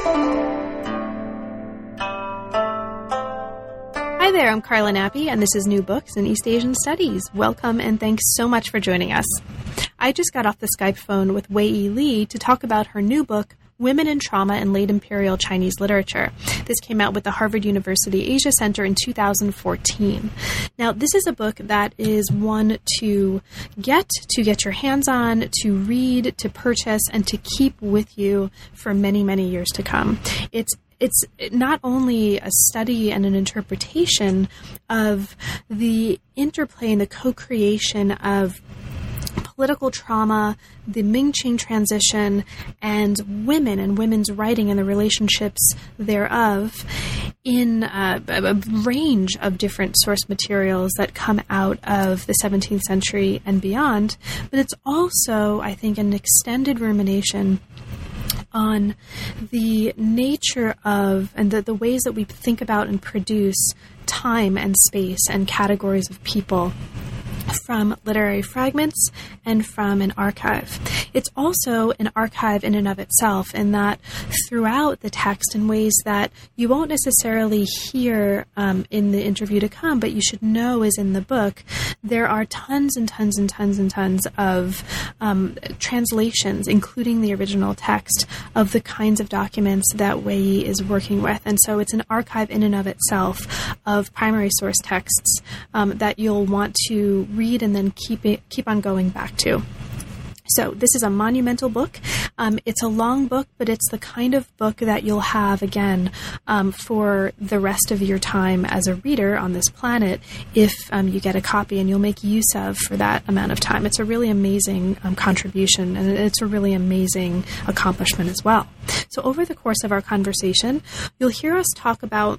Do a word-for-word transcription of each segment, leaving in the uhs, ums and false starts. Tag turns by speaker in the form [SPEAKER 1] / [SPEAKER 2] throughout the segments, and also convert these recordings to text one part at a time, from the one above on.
[SPEAKER 1] Hi there, I'm Carla Nappi, and this is New Books in East Asian Studies. Welcome, and thanks so much for joining us. I just got off the Skype phone with Wei-Yi Lee to talk about her new book, Women in Trauma in Late Imperial Chinese Literature. This came out with the Harvard University Asia Center in two thousand fourteen. Now, this is a book that is one to get, to get your hands on, to read, to purchase, and to keep with you for many, many years to come. It's It's not only a study and an interpretation of the interplay and the co-creation of political trauma, the Ming-Qing transition, and women and women's writing and the relationships thereof in uh, a range of different source materials that come out of the seventeenth century and beyond. But it's also, I think, an extended rumination on the nature of and the, the ways that we think about and produce time and space and categories of people from literary fragments and from an archive. It's also an archive in and of itself, in that throughout the text, in ways that you won't necessarily hear um, in the interview to come, but you should know is in the book, there are tons and tons and tons and tons of um, translations, including the original text, of the kinds of documents that Wei-Yi is working with. And so it's an archive in and of itself of primary source texts um, that you'll want to read and then keep it, keep on going back to. So this is a monumental book. Um, it's a long book, but it's the kind of book that you'll have, again, um, for the rest of your time as a reader on this planet if um, you get a copy, and you'll make use of for that amount of time. It's a really amazing um, contribution, and it's a really amazing accomplishment as well. So over the course of our conversation, you'll hear us talk about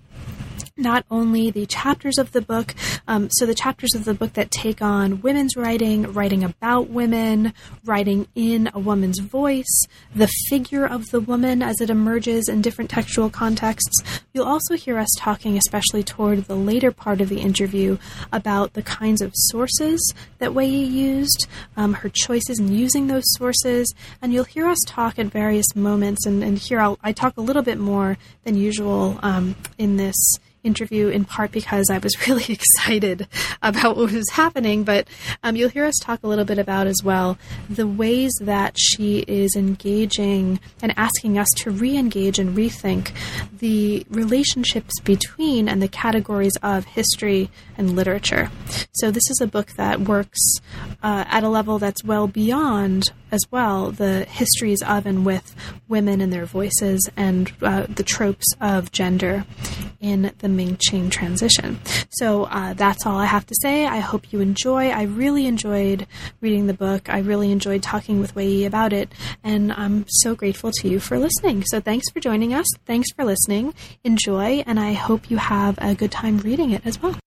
[SPEAKER 1] not only the chapters of the book, um, so the chapters of the book that take on women's writing, writing about women, writing in a woman's voice, the figure of the woman as it emerges in different textual contexts. You'll also hear us talking, especially toward the later part of the interview, about the kinds of sources that Wei-Yi used, um, her choices in using those sources, and you'll hear us talk at various moments, and, and here I'll, I talk a little bit more than usual um, in this interview, in part because I was really excited about what was happening, but um, you'll hear us talk a little bit about as well the ways that she is engaging and asking us to re-engage and rethink the relationships between and the categories of history and literature. So this is a book that works uh, at a level that's well beyond as well the histories of and with women and their voices and uh, the tropes of gender in the Ming-Qing transition. So uh, that's all I have to say. I hope you enjoy. I really enjoyed reading the book. I really enjoyed talking with Wei-Yi about it, and I'm so grateful to you for listening. So thanks for joining us. Thanks for listening. Enjoy, and I hope you have a good time reading it as well.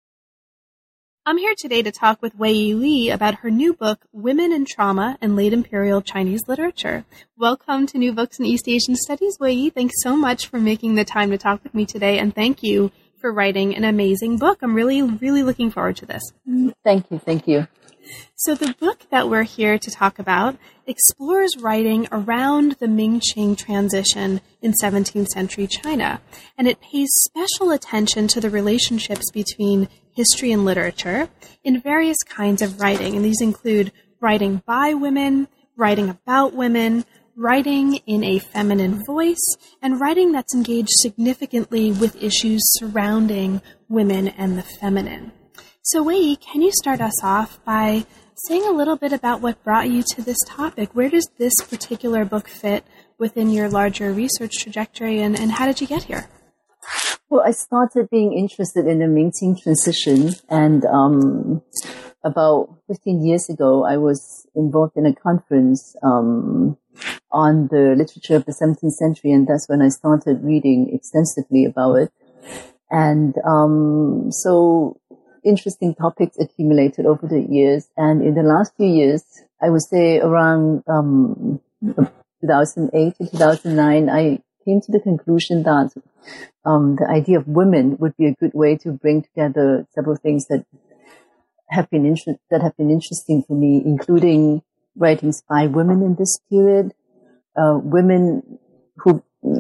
[SPEAKER 1] I'm here today to talk with Wei-Yi Lee about her new book, Women in Trauma in Late Imperial Chinese Literature. Welcome to New Books in East Asian Studies, Wei-Yi. Thanks so much for making the time to talk with me today, and thank you for writing an amazing book. I'm really, really looking forward to this.
[SPEAKER 2] Thank you, thank you.
[SPEAKER 1] So the book that we're here to talk about explores writing around the Ming-Qing transition in seventeenth century China, and it pays special attention to the relationships between history and literature in various kinds of writing, and these include writing by women, writing about women, writing in a feminine voice, and writing that's engaged significantly with issues surrounding women and the feminine. So Wei-Yi, can you start us off by saying a little bit about what brought you to this topic? Where does this particular book fit within your larger research trajectory, and, and how did you get here?
[SPEAKER 2] Well, I started being interested in the Ming-Qing transition, and um, about fifteen years ago, I was involved in a conference um, on the literature of the seventeenth century, and that's when I started reading extensively about it. And um, so interesting topics accumulated over the years, and in the last few years, I would say around um, two thousand eight to two thousand nine, I came to the conclusion that um, the idea of women would be a good way to bring together several things that have been inter- that have been interesting for me, including writings by women in this period, uh, women who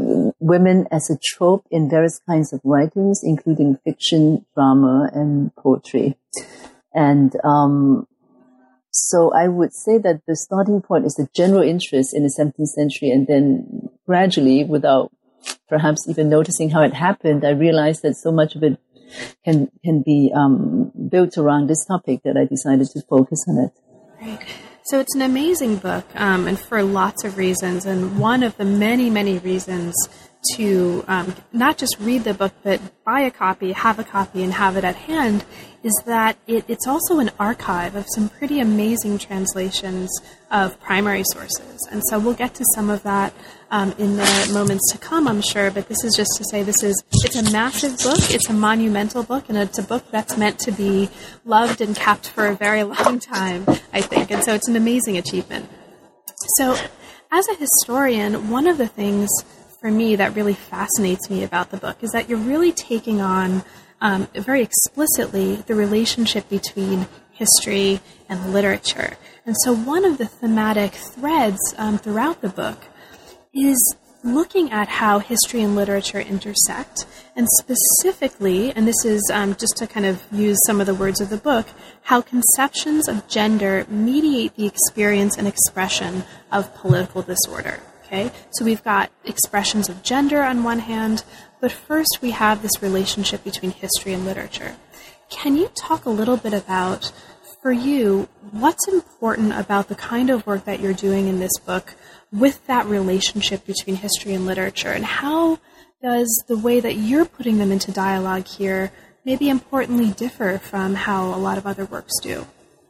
[SPEAKER 2] women as a trope in various kinds of writings, including fiction, drama, and poetry. And um, so I would say that the starting point is the general interest in the seventeenth century, and then gradually, without perhaps even noticing how it happened, I realized that so much of it can can be um, built around this topic that I decided to focus on it.
[SPEAKER 1] Right. So it's an amazing book, um, and for lots of reasons. And one of the many, many reasons to um, not just read the book, but buy a copy, have a copy, and have it at hand, is that it, it's also an archive of some pretty amazing translations of primary sources. And so we'll get to some of that um, in the moments to come, I'm sure. But this is just to say this is it's a massive book, it's a monumental book, and it's a book that's meant to be loved and kept for a very long time, I think. And so it's an amazing achievement. So as a historian, one of the things for me that really fascinates me about the book is that you're really taking on um, very explicitly the relationship between history and literature. And so one of the thematic threads um, throughout the book is looking at how history and literature intersect, and specifically, and this is um, just to kind of use some of the words of the book, how conceptions of gender mediate the experience and expression of political disorder. Okay, so we've got expressions of gender on one hand, but first we have this relationship between history and literature. Can you talk a little bit about, for you, what's important about the kind of work that you're doing in this book with that relationship between history and literature, and how does the way that you're putting them into dialogue here maybe importantly differ from how a lot of other works do?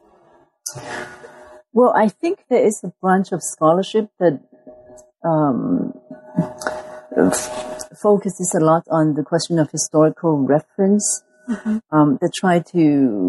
[SPEAKER 2] Well, I think there is a branch of scholarship that Um, focuses a lot on the question of historical reference. Mm-hmm. Um, they try to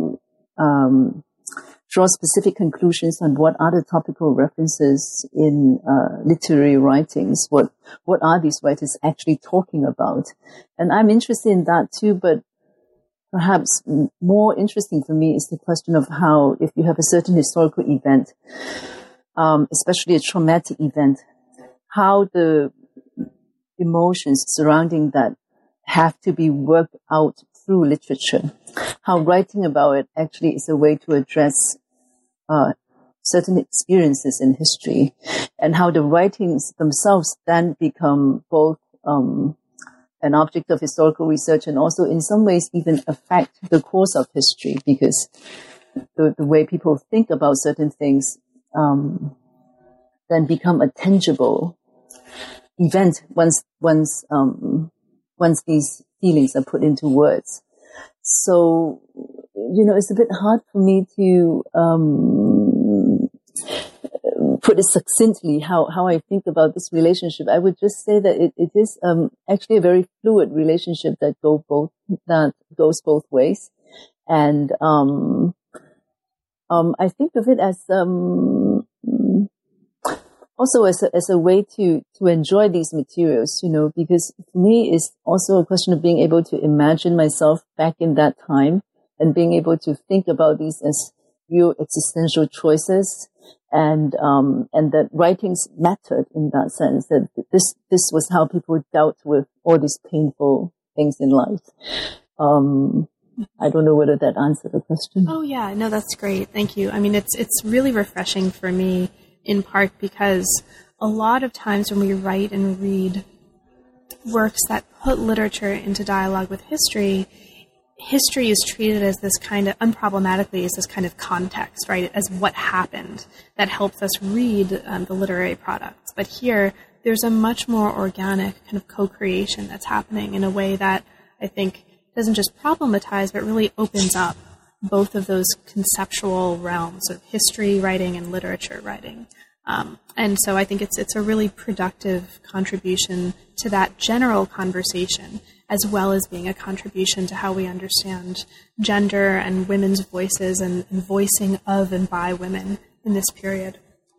[SPEAKER 2] um, draw specific conclusions on what are the topical references in uh, literary writings. What what are these writers actually talking about? And I'm interested in that too, but perhaps more interesting for me is the question of how, if you have a certain historical event, um, especially a traumatic event, how the emotions surrounding that have to be worked out through literature. How writing about it actually is a way to address uh, certain experiences in history, and how the writings themselves then become both um, an object of historical research and also in some ways even affect the course of history, because the, the way people think about certain things um, then become a tangible event once once um, once these feelings are put into words. So, you know, it's a bit hard for me to um, put it succinctly how, how I think about this relationship. I would just say that it, it is um, actually a very fluid relationship that go both that goes both ways, and um, um, I think of it as um, also as a, as a way to, to enjoy these materials, you know, because for me it's also a question of being able to imagine myself back in that time and being able to think about these as real existential choices, and um, and that writings mattered in that sense, that this this was how people dealt with all these painful things in life. Um, I don't know whether that answered the question.
[SPEAKER 1] Oh yeah, no, that's great. Thank you. I mean, it's it's really refreshing for me, in part because a lot of times when we write and read works that put literature into dialogue with history, history is treated as this kind of, unproblematically, as this kind of context, right, as what happened that helps us read um, the literary products. But here, there's a much more organic kind of co-creation that's happening in a way that I think doesn't just problematize, but really opens up both of those conceptual realms of history writing and literature writing. Um, and so I think it's it's a really productive contribution to that general conversation, as well as being a contribution to how we understand gender and women's voices and, and voicing of and by women in this period.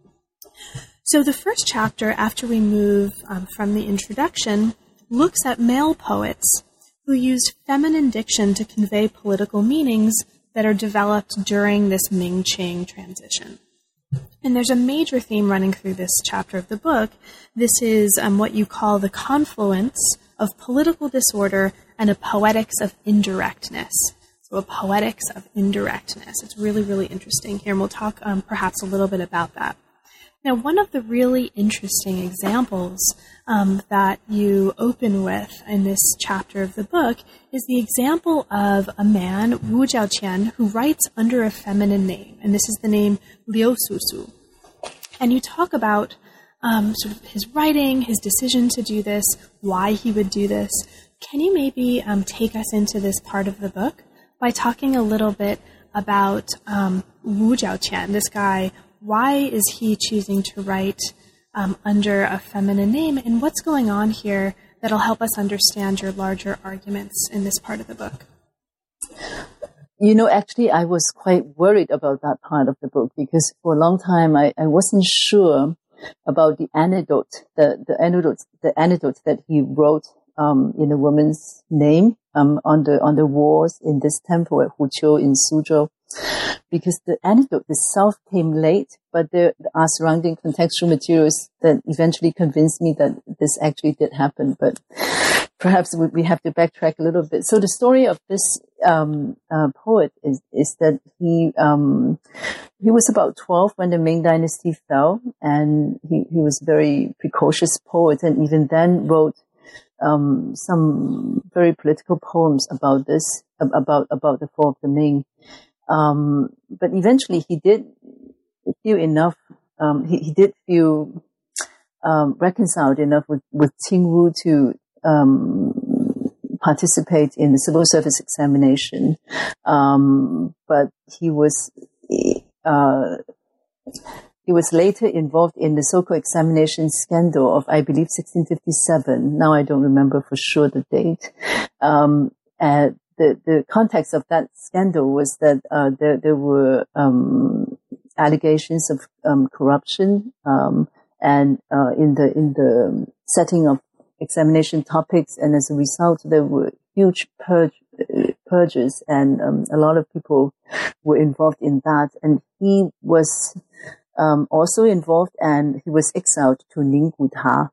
[SPEAKER 1] So the first chapter, after we move um, from the introduction, looks at male poets who used feminine diction to convey political meanings that are developed during this Ming-Qing transition. And there's a major theme running through this chapter of the book. This is um, what you call the confluence of political disorder and a poetics of indirectness. So a poetics of indirectness. It's really, really interesting here, and we'll talk um, perhaps a little bit about that. Now, one of the really interesting examples um, that you open with in this chapter of the book is the example of a man, Wu Zhaoqian, who writes under a feminine name, and this is the name Liu Susu. And you talk about um, sort of his writing, his decision to do this, why he would do this. Can you maybe um, take us into this part of the book by talking a little bit about um, Wu Zhaoqian, this guy? Why is he choosing to write um, under a feminine name, and what's going on here that'll help us understand your larger arguments in this part of the book?
[SPEAKER 2] You know, actually, I was quite worried about that part of the book because for a long time I, I wasn't sure about the anecdote, the, the anecdote, the anecdote that he wrote um, in a woman's name um, on the on the walls in this temple at Huqiu in Suzhou. Because the anecdote itself came late, but there are surrounding contextual materials that eventually convinced me that this actually did happen. But perhaps we have to backtrack a little bit. So the story of this um, uh, poet is, is that he um, he was about twelve when the Ming Dynasty fell, and he, he was a very precocious poet, and even then wrote um, some very political poems about this, about about the fall of the Ming. Um, but eventually he did feel enough, um, he, he did feel, um, reconciled enough with, with Qing Wu to, um, participate in the civil service examination. Um, but he was, uh, he was later involved in the so-called examination scandal of, I believe, sixteen fifty-seven. Now I don't remember for sure the date. Um, and The, the context of that scandal was that uh, there, there were um, allegations of um, corruption, um, and uh, in the in the setting of examination topics, and as a result, there were huge purge, purges, and um, a lot of people were involved in that. And he was um, also involved, and he was exiled to Ningguta.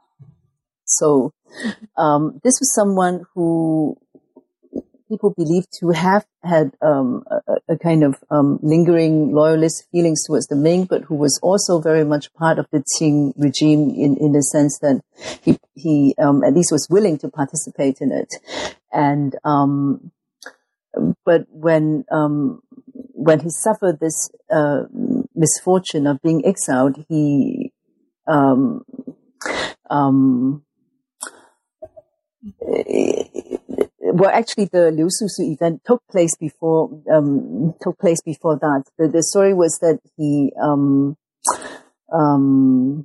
[SPEAKER 2] So um, this was someone who people believed to have had um, a, a kind of um, lingering loyalist feelings towards the Ming, but who was also very much part of the Qing regime in, in the sense that he, he um, at least was willing to participate in it. And um, but when um, when he suffered this uh, misfortune of being exiled, he um, um, Well, actually, the Liu Susu event took place before um, took place before that. The, the story was that he, um, um,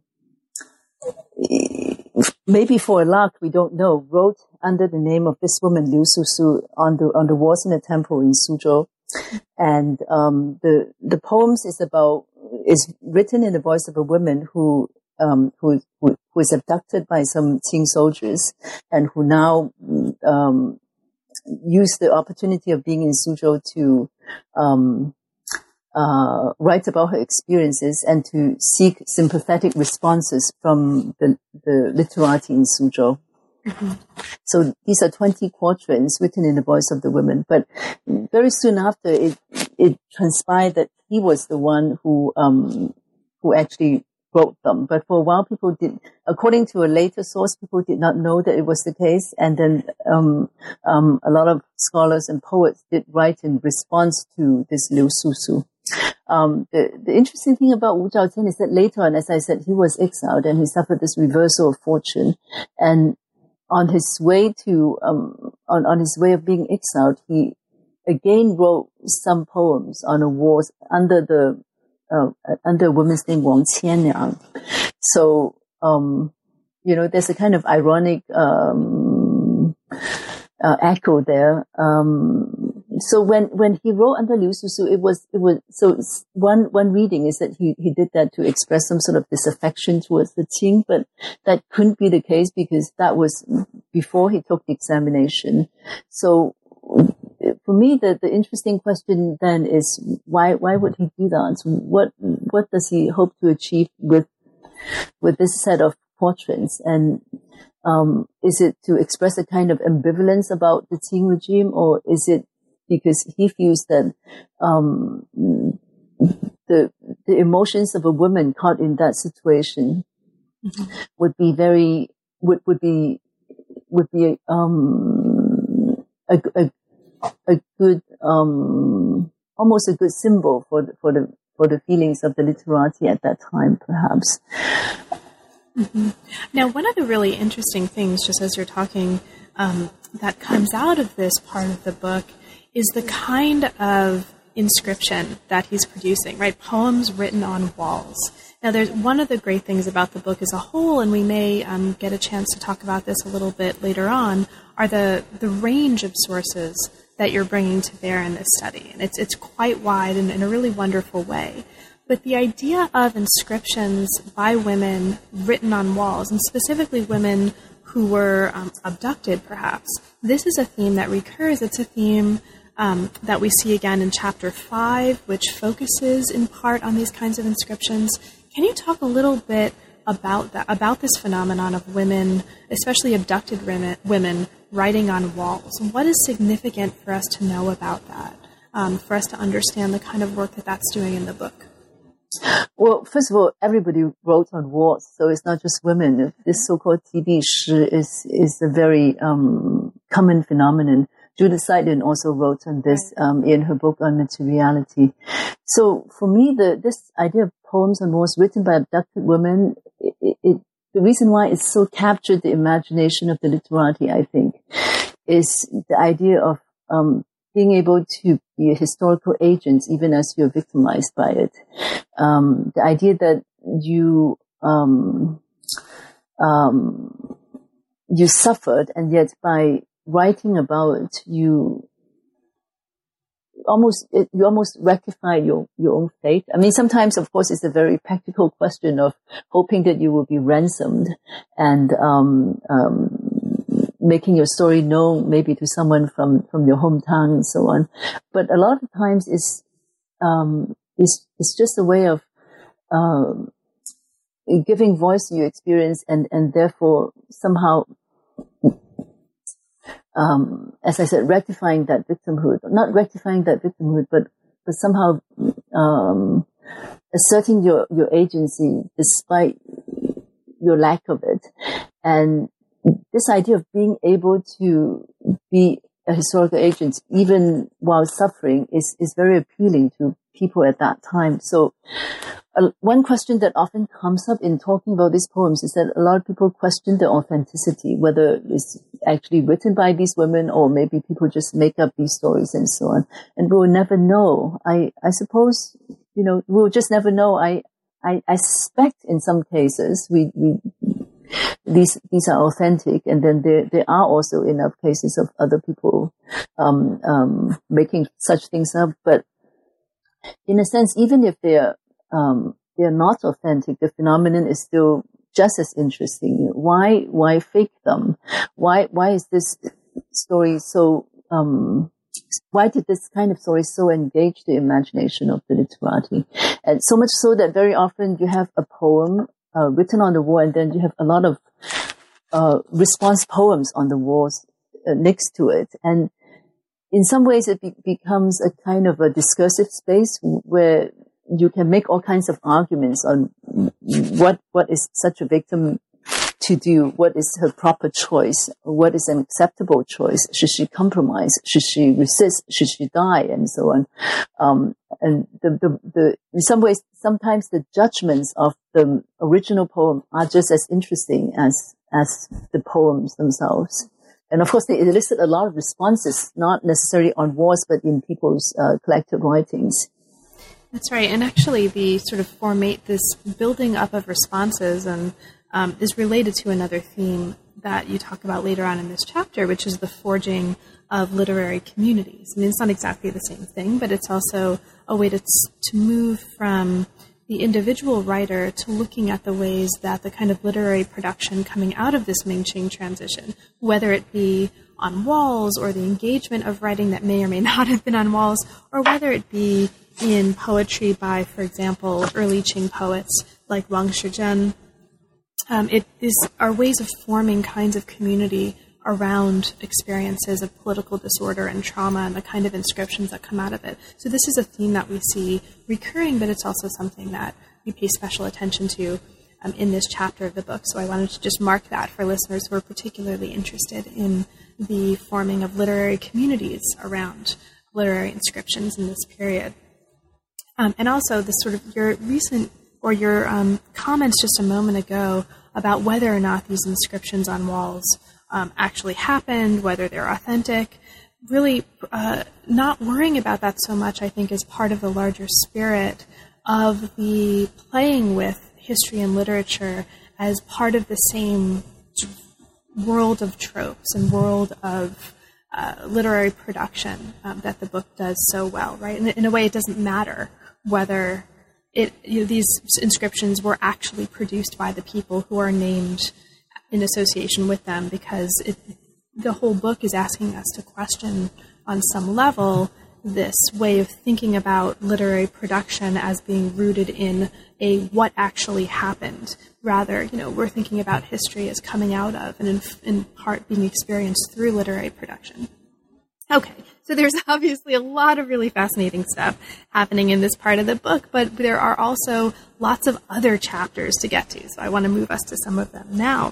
[SPEAKER 2] maybe for a lark, we don't know, wrote under the name of this woman Liu Susu on the on the walls in a temple in Suzhou, and um, the the poems is about is written in the voice of a woman who. Um, who, who who is abducted by some Qing soldiers, and who now um, used the opportunity of being in Suzhou to um, uh, write about her experiences and to seek sympathetic responses from the, the literati in Suzhou. Mm-hmm. So these are twenty quatrains written in the voice of the women. But very soon after, it it transpired that he was the one who um, who actually wrote them. But for a while, people did, according to a later source, people did not know that it was the case. And then um, um, a lot of scholars and poets did write in response to this Liu Susu. Um, the, the interesting thing about Wu Zhaoqian is that later on, as I said, he was exiled and he suffered this reversal of fortune. And on his way to, um, on, on his way of being exiled, he again wrote some poems on the walls under the Uh, under a woman's name Wang Qianliang. So, um, you know, there's a kind of ironic um, uh, echo there. Um, so when when he wrote under Liu Susu, it was it was so one one reading is that he he did that to express some sort of disaffection towards the Qing, but that couldn't be the case because that was before he took the examination. So. For me, the, the interesting question then is why why would he do that? So what what does he hope to achieve with with this set of portraits? And um, is it to express a kind of ambivalence about the Qing regime, or is it because he feels that um, the the emotions of a woman caught in that situation mm-hmm. would be very would would be would be um, a a a good um, almost a good symbol for the, for the for the feelings of the literati at that time, perhaps.
[SPEAKER 1] Mm-hmm. Now, one of the really interesting things, just as you're talking, um, that comes out of this part of the book is the kind of inscription that he's producing, right? Poems written on walls. Now, there's one of the great things about the book as a whole, and we may um, get a chance to talk about this a little bit later on, are the, the range of sources that you're bringing to bear in this study. And it's it's quite wide and in a really wonderful way. But the idea of inscriptions by women written on walls, and specifically women who were um, abducted, perhaps, this is a theme that recurs. It's a theme um, that we see again in chapter five, which focuses in part on these kinds of inscriptions. Can you talk a little bit about that, about this phenomenon of women, especially abducted women, women writing on walls? And what is significant for us to know about that, um, for us to understand the kind of work that that's doing in the book?
[SPEAKER 2] Well, first of all, everybody wrote on walls, so it's not just women. This so-called T B Shi is is a very um, common phenomenon. Judith Seidlin also wrote on this um, in her book on materiality. So for me, the this idea of poems on walls written by abducted women, it, it, the reason why it so captured the imagination of the literati, I think, is the idea of um, being able to be a historical agent even as you're victimized by it. Um, the idea that you um, um, you suffered, and yet by writing about it, you almost it, you almost rectify your your own fate. I mean, sometimes, of course, it's a very practical question of hoping that you will be ransomed and um, um, making your story known, maybe to someone from from your hometown and so on. But a lot of times, it's um, it's it's just a way of um, giving voice to your experience, and and therefore somehow. Um, as I said, rectifying that victimhood, not rectifying that victimhood, but, but somehow, um, asserting your, your agency despite your lack of it. And this idea of being able to be a historical agent, even while suffering, is, is very appealing to people at that time. So, uh, one question that often comes up in talking about these poems is that a lot of people question the authenticity, whether it's actually written by these women or maybe people just make up these stories and so on. And we'll never know. I, I suppose, you know, we'll just never know. I, I, I suspect in some cases we, we, these, these are authentic. And then there, there are also enough cases of other people, um, um, making such things up. But in a sense, even if they're, um, they're not authentic, the phenomenon is still just as interesting. Why, why fake them? Why, why is this story so, um, why did this kind of story so engage the imagination of the literati? And so much so that very often you have a poem, uh, written on the wall, and then you have a lot of, uh, response poems on the walls uh, next to it. And in some ways it be- becomes a kind of a discursive space where you can make all kinds of arguments on what what is such a victim to do, what is her proper choice, what is an acceptable choice, should she compromise, should she resist, should she die, and so on. Um, and the, the, the, in some ways, sometimes the judgments of the original poem are just as interesting as as the poems themselves. And of course, they elicit a lot of responses, not necessarily on walls, but in people's uh, collective writings.
[SPEAKER 1] That's right. And actually the sort of formate, this building up of responses and um, is related to another theme that you talk about later on in this chapter, which is the forging of literary communities. I mean, it's not exactly the same thing, but it's also a way to to move from the individual writer to looking at the ways that the kind of literary production coming out of this Ming-Qing transition, whether it be on walls or the engagement of writing that may or may not have been on walls, or whether it be in poetry by, for example, early Qing poets like Wang Shizhen. Um, it is are ways of forming kinds of community around experiences of political disorder and trauma and the kind of inscriptions that come out of it. So this is a theme that we see recurring, but it's also something that we pay special attention to um, in this chapter of the book. So I wanted to just mark that for listeners who are particularly interested in the forming of literary communities around literary inscriptions in this period. Um, and also the sort of your recent or your um, comments just a moment ago about whether or not these inscriptions on walls um, actually happened, whether they're authentic. Really uh, not worrying about that so much, I think, is part of the larger spirit of the playing with history and literature as part of the same world of tropes and world of uh, literary production um, that the book does so well, right? In, in a way, it doesn't matter whether it, you know, these inscriptions were actually produced by the people who are named in association with them, because it, the whole book is asking us to question on some level this way of thinking about literary production as being rooted in a what actually happened. Rather, you know, we're thinking about history as coming out of and in, in part being experienced through literary production. Okay, so there's obviously a lot of really fascinating stuff happening in this part of the book, but there are also lots of other chapters to get to, so I want to move us to some of them now.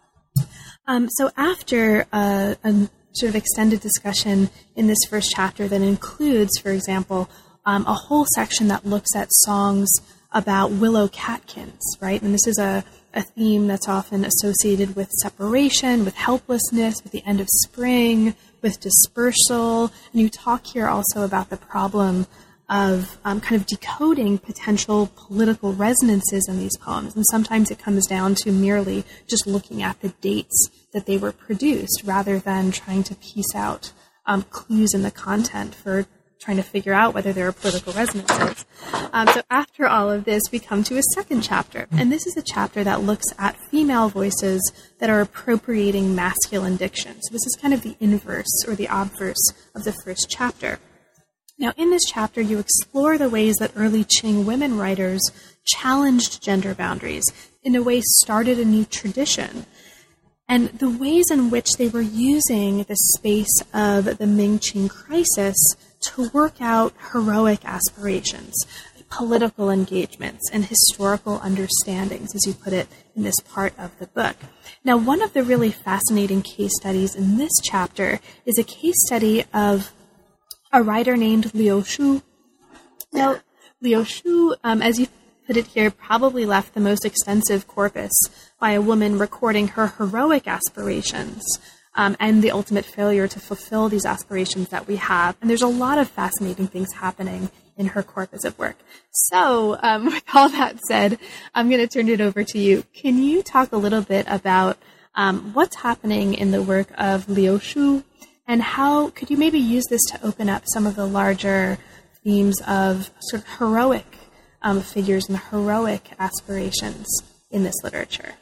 [SPEAKER 1] Um, so after uh, a sort of extended discussion in this first chapter that includes, for example, um, a whole section that looks at songs about willow catkins, right? And this is a, a theme that's often associated with separation, with helplessness, with the end of spring, with dispersal. And you talk here also about the problem of um, kind of decoding potential political resonances in these poems. And sometimes it comes down to merely just looking at the dates that they were produced rather than trying to piece out um, clues in the content for trying to figure out whether there are political resonances. Um, so after all of this, we come to a second chapter. And this is a chapter that looks at female voices that are appropriating masculine diction. So this is kind of the inverse or the obverse of the first chapter. Now, in this chapter, you explore the ways that early Qing women writers challenged gender boundaries, in a way started a new tradition, and the ways in which they were using the space of the Ming-Qing crisis to work out heroic aspirations, political engagements, and historical understandings, as you put it in this part of the book. Now, one of the really fascinating case studies in this chapter is a case study of a writer named Liu Shu. Now, Liu Shu, um, as you put it here, probably left the most extensive corpus by a woman recording her heroic aspirations um, and the ultimate failure to fulfill these aspirations that we have. And there's a lot of fascinating things happening in her corpus of work. So, um, with all that said, I'm going to turn it over to you. Can you talk a little bit about um, what's happening in the work of Liu Shu? And how could you maybe use this to open up some of the larger themes of sort of heroic um, figures and heroic aspirations in this literature?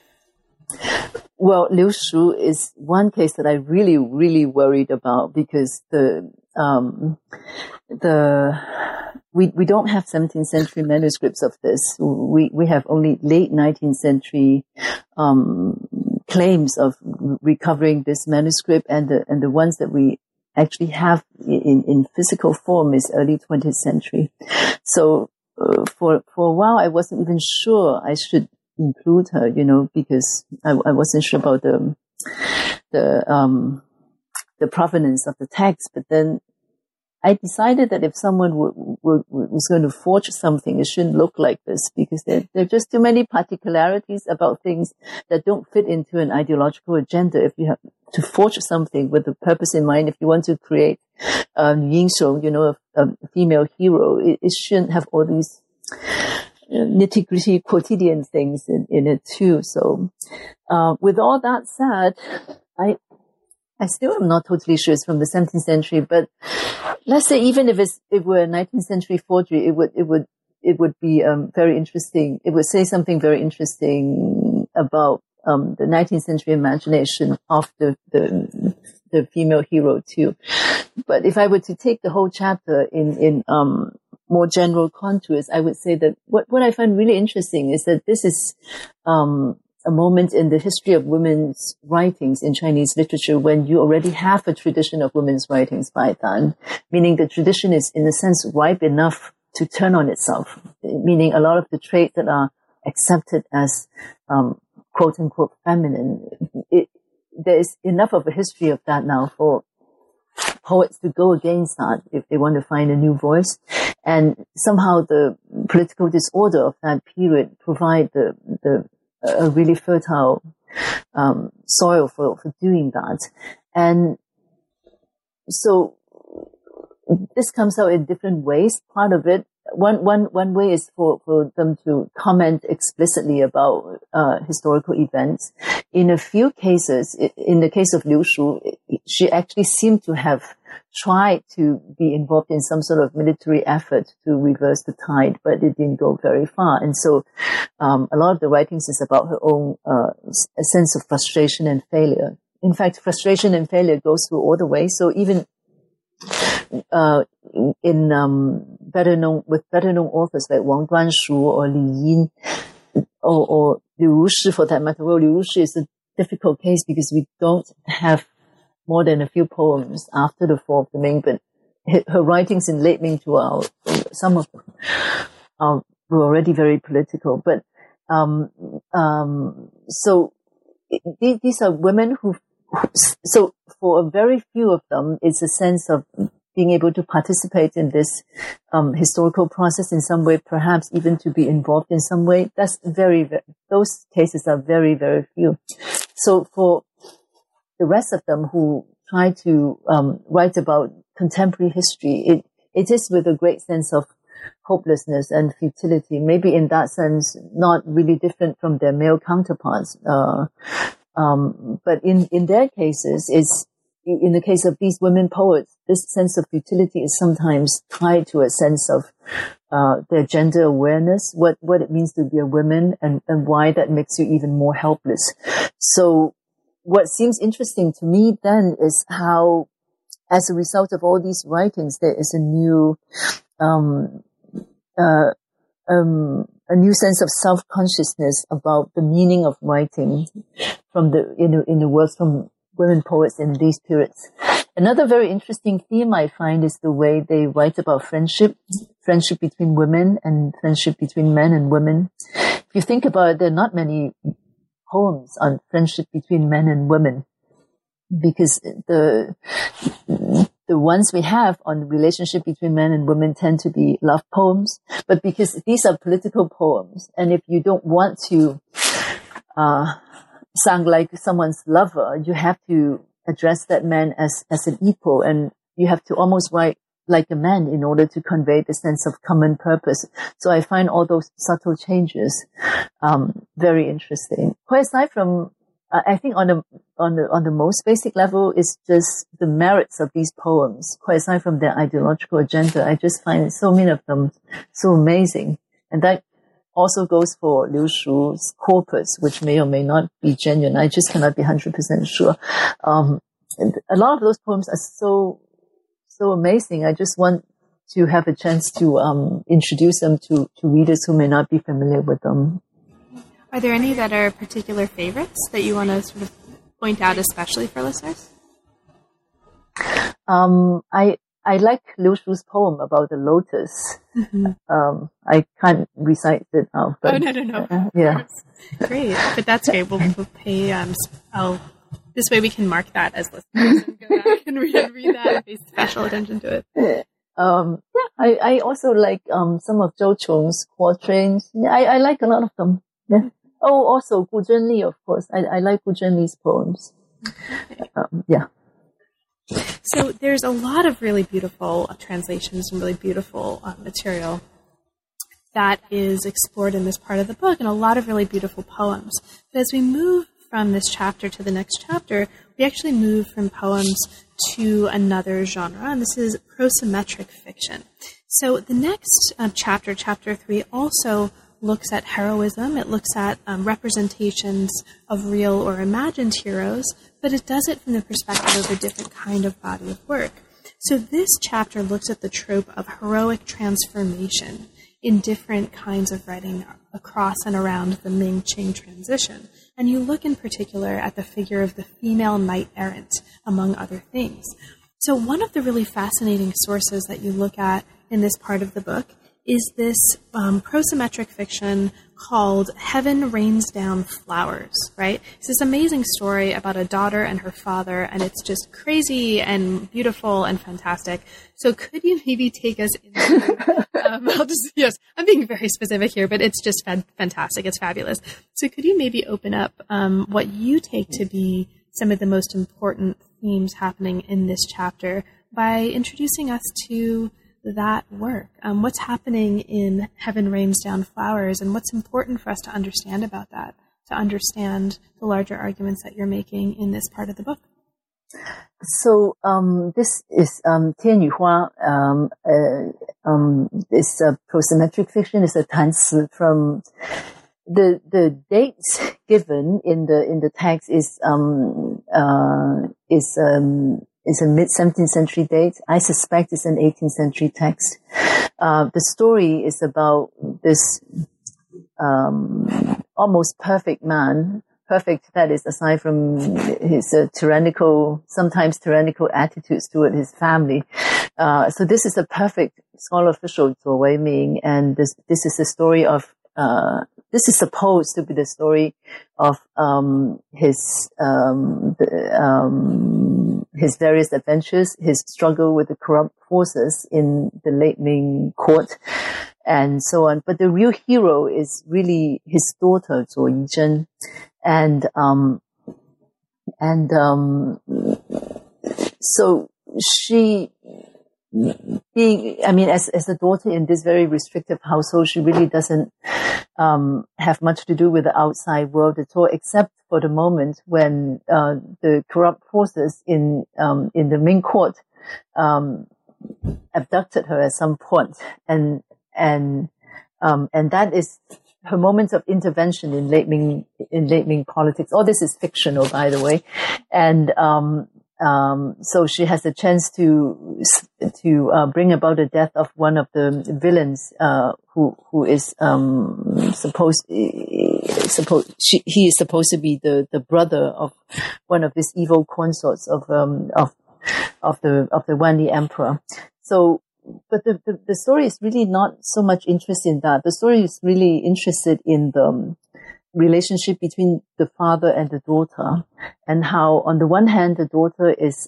[SPEAKER 2] Well, Liu Shu is one case that I really, really worried about, because the um, the we we don't have seventeenth century manuscripts of this. We we have only late nineteenth century um, claims of recovering this manuscript, and the and the ones that we actually have in, in physical form is early twentieth century. So uh, for for a while, I wasn't even sure I should include her, you know, because I, I wasn't sure about the the um the provenance of the text. But then I decided that if someone w- w- was going to forge something, it shouldn't look like this, because there, there are just too many particularities about things that don't fit into an ideological agenda. If you have to forge something with a purpose in mind, if you want to create um, Yin Shou, you know, a, a female hero, it, it shouldn't have all these nitty-gritty quotidian things in, in it too. So uh, with all that said, I I still am not totally sure it's from the seventeenth century, but let's say even if it's, it were a nineteenth century forgery, it would, it would it would be um, very interesting. It would say something very interesting about um, the nineteenth century imagination of the, the the female hero too. But if I were to take the whole chapter in in um, more general contours, I would say that what what I find really interesting is that this is um, a moment in the history of women's writings in Chinese literature when you already have a tradition of women's writings by then, meaning the tradition is in a sense ripe enough to turn on itself, meaning a lot of the traits that are accepted as um, quote unquote feminine, it, there is enough of a history of that now for poets to go against that if they want to find a new voice. And somehow the political disorder of that period provide the, the a really fertile um, soil for, for doing that. And so this comes out in different ways. Part of it, one, one, one way is for, for them to comment explicitly about uh, historical events. In a few cases, in the case of Liu Shu, she actually seemed to have tried to be involved in some sort of military effort to reverse the tide, but it didn't go very far. And so um, a lot of the writings is about her own uh, a sense of frustration and failure. In fact, frustration and failure goes through all the way. So even uh, in um, better known with better known authors like Wang Duanshu or Li Yin or, or Liu Rushi for that matter. Well, Liu Rushi is a difficult case because we don't have more than a few poems after the Fall of the Ming, but her writings in late Ming to our, some of them are, were already very political. But um, um, so these are women who, so for a very few of them, it's a sense of being able to participate in this um, historical process in some way, perhaps even to be involved in some way. That's very, very, those cases are very, very few. So for the rest of them who try to um, write about contemporary history, it, it is with a great sense of hopelessness and futility. Maybe in that sense, not really different from their male counterparts. Uh, um, but in, in their cases, is in the case of these women poets, this sense of futility is sometimes tied to a sense of uh, their gender awareness, what, what it means to be a woman, and, and why that makes you even more helpless. So what seems interesting to me then is how, as a result of all these writings, there is a new, um, uh, um, a new sense of self-consciousness about the meaning of writing from the in the, in the works from women poets in these periods. Another very interesting theme I find is the way they write about friendship, friendship between women and friendship between men and women. If you think about it, there are not many poems on friendship between men and women, because the the ones we have on the relationship between men and women tend to be love poems, but because these are political poems, and if you don't want to uh sound like someone's lover, you have to address that man as as an equal, and you have to almost write like a man in order to convey the sense of common purpose. So I find all those subtle changes um, very interesting. Quite aside from, uh, I think on the on the on the most basic level is just the merits of these poems. Quite aside from their ideological agenda, I just find so many of them so amazing, and that also goes for Liu Shu's corpus, which may or may not be genuine. I just cannot be one hundred percent sure. Um, and a lot of those poems are so so amazing. I just want to have a chance to um, introduce them to, to readers who may not be familiar with them.
[SPEAKER 1] Are there any that are particular favorites that you want to sort of point out, especially for listeners?
[SPEAKER 2] Um, I I like Liu Shu's poem about the lotus. Mm-hmm. Um, I can't recite it now. But,
[SPEAKER 1] oh no no no!
[SPEAKER 2] Uh, yeah,
[SPEAKER 1] great. But that's great. We'll, we'll pay. Um, I'll. This way we can mark that as listeners and go back and read, and read that and pay special attention to it.
[SPEAKER 2] Um, yeah, I, I also like um, some of Zhou Chong's quatrains. Yeah, I, I like a lot of them. Yeah. Oh, also Gu Zhenli, of course. I, I like Gu Zhenli's poems. Okay. Um, yeah.
[SPEAKER 1] So there's a lot of really beautiful uh, translations and really beautiful uh, material that is explored in this part of the book, and a lot of really beautiful poems. But as we move from this chapter to the next chapter, we actually move from poems to another genre, and this is prosometric fiction. So the next uh, chapter, chapter three, also looks at heroism. It looks at um, representations of real or imagined heroes, but it does it from the perspective of a different kind of body of work. So this chapter looks at the trope of heroic transformation in different kinds of writing across and around the Ming-Qing transition. And you look in particular at the figure of the female knight-errant, among other things. So one of the really fascinating sources that you look at in this part of the book is this um, prosymmetric fiction called Heaven Rains Down Flowers, right? It's this amazing story about a daughter and her father, and it's just crazy and beautiful and fantastic. So could you maybe take us into, um, I'll just, yes, I'm being very specific here, but it's just fan- fantastic. It's fabulous. So could you maybe open up um, what you take to be some of the most important themes happening in this chapter by introducing us to that work? Um, what's happening in Heaven Rains Down Flowers, and what's important for us to understand about that, to understand the larger arguments that you're making in this part of the book?
[SPEAKER 2] So um, this is um, 天女花. Um, uh, um, it's a prosymmetric fiction. It's a 谈词 from the the dates given in the in the text is um uh is um. It's a mid-seventeenth century date. I suspect it's an eighteenth century text. Uh, the story is about this um, almost perfect man. Perfect, that is, aside from his uh, tyrannical, sometimes tyrannical attitudes toward his family. Uh, so this is a perfect scholar official, Zuo Weiming, and this this is a story of uh, this is supposed to be the story of um, his um, the, um, his various adventures, his struggle with the corrupt forces in the late Ming court, and so on. But the real hero is really his daughter, Zuo Yizhen, and um, and um, so she. Being, I mean, as as a daughter in this very restrictive household, she really doesn't um, have much to do with the outside world at all, except for the moment when uh, the corrupt forces in um, in the Ming court um, abducted her at some point, and and um, and that is her moment of intervention in late Ming in late Ming politics. All this is fictional, by the way, and. Um, Um, so she has a chance to to uh, bring about the death of one of the villains uh, who who is um, supposed supposed she, he is supposed to be the, the brother of one of these evil consorts of um, of of the of the Wanli emperor. So, but the, the the story is really not so much interested in that. The story is really interested in the um, relationship between the father and the daughter, and how on the one hand the daughter is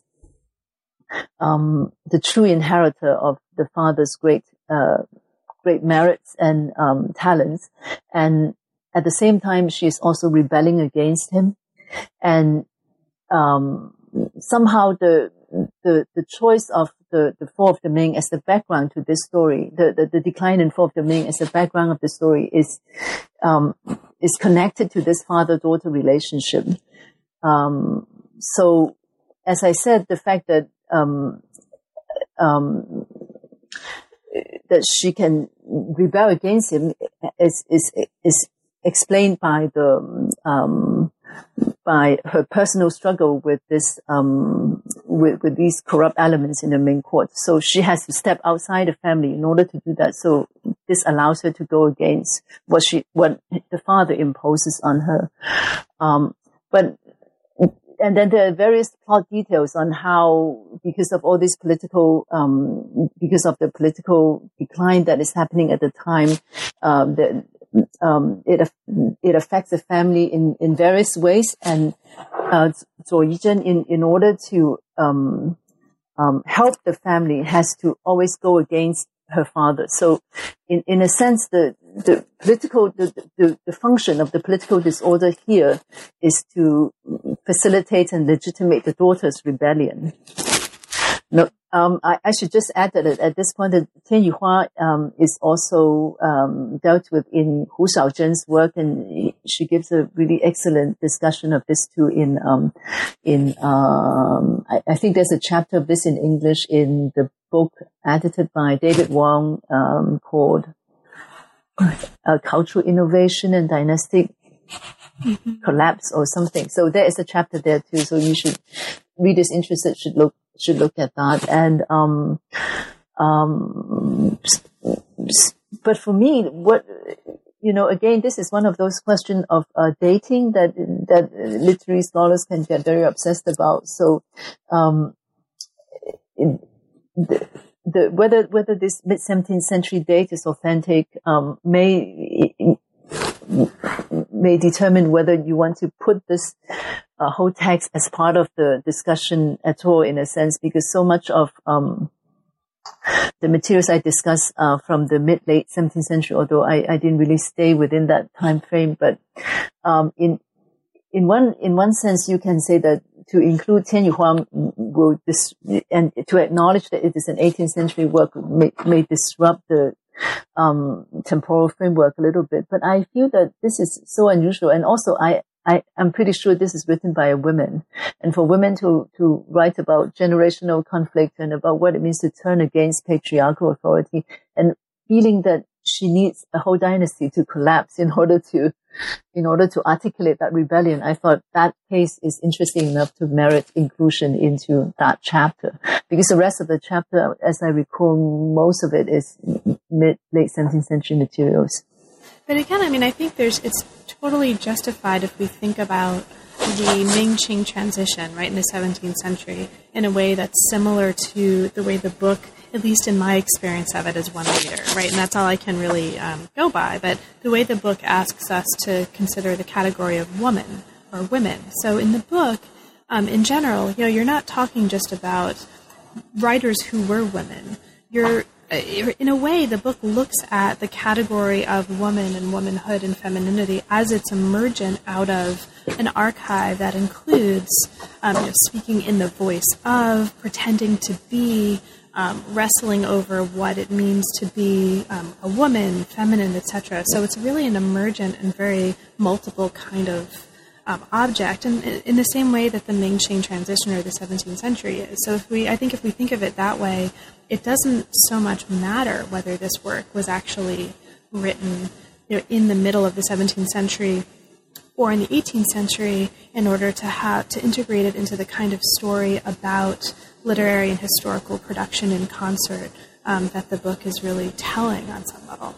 [SPEAKER 2] um, the true inheritor of the father's great uh, great merits and um, talents, and at the same time she is also rebelling against him, and um, somehow the the the choice of the, the fall of the Ming as the background to this story, the, the, the decline and fall of the Ming as the background of the story is um, is connected to this father-daughter relationship. Um, so, as I said, the fact that um, um, that she can rebel against him is is is explained by the um, by her personal struggle with this um, with with these corrupt elements in the Ming court. So she has to step outside the family in order to do that. So this allows her to go against what she what the father imposes on her. Um, but and then there are various plot details on how, because of all this political, um, because of the political decline that is happening at the time, um, that um, it it affects the family in, in various ways. And uh, Zuo Yizhen, in in order to um, um, help the family, has to always go against her father. So, in in a sense, the the political the, the the function of the political disorder here is to facilitate and legitimate the daughter's rebellion. No, um, I, I should just add that at this point, the Tian Yu Hua um, is also um, dealt with in Hu Shaozhen's work, and she gives a really excellent discussion of this too. In um, in um, I, I think there's a chapter of this in English in the book edited by David Wong um, called uh, "Cultural Innovation and Dynastic mm-hmm. Collapse" or something. So there is a chapter there too. So you should, readers interested should look. should look at that. And, um, um, but for me, what, you know, again, this is one of those questions of uh, dating that, that literary scholars can get very obsessed about. So, um, the, the, whether, whether this mid seventeenth century date is authentic, um, may, may determine whether you want to put this uh, whole text as part of the discussion at all, in a sense, because so much of um, the materials I discussed uh, from the mid-late seventeenth century, although I, I didn't really stay within that time frame, but um, in in one in one sense, you can say that to include Tian Yu Hua will dis- and to acknowledge that it is an eighteenth century work may, may disrupt the um, temporal framework a little bit. But I feel that this is so unusual, and also I. I, I'm pretty sure this is written by a woman. And for women to, to write about generational conflict and about what it means to turn against patriarchal authority, and feeling that she needs a whole dynasty to collapse in order to, in order to articulate that rebellion, I thought that case is interesting enough to merit inclusion into that chapter. Because the rest of the chapter, as I recall, most of it is mid, late seventeenth century materials.
[SPEAKER 1] But again, I mean, I think there's, it's totally justified if we think about the Ming-Qing transition, right, in the seventeenth century, in a way that's similar to the way the book, at least in my experience of it as one reader, right, and that's all I can really um, go by, but the way the book asks us to consider the category of woman or women. So in the book, um, in general, you know, you're not talking just about writers who were women. You're in a way, the book looks at the category of woman and womanhood and femininity as it's emergent out of an archive that includes um, you know, speaking in the voice of, pretending to be, um, wrestling over what it means to be um, a woman, feminine, et cetera. So it's really an emergent and very multiple kind of Um, object, and in the same way that the Ming-Qing transition or the seventeenth century is. So if we, I think if we think of it that way, it doesn't so much matter whether this work was actually written, you know, in the middle of the seventeenth century or in the eighteenth century in order to have, to integrate it into the kind of story about literary and historical production in concert um, that the book is really telling on some level.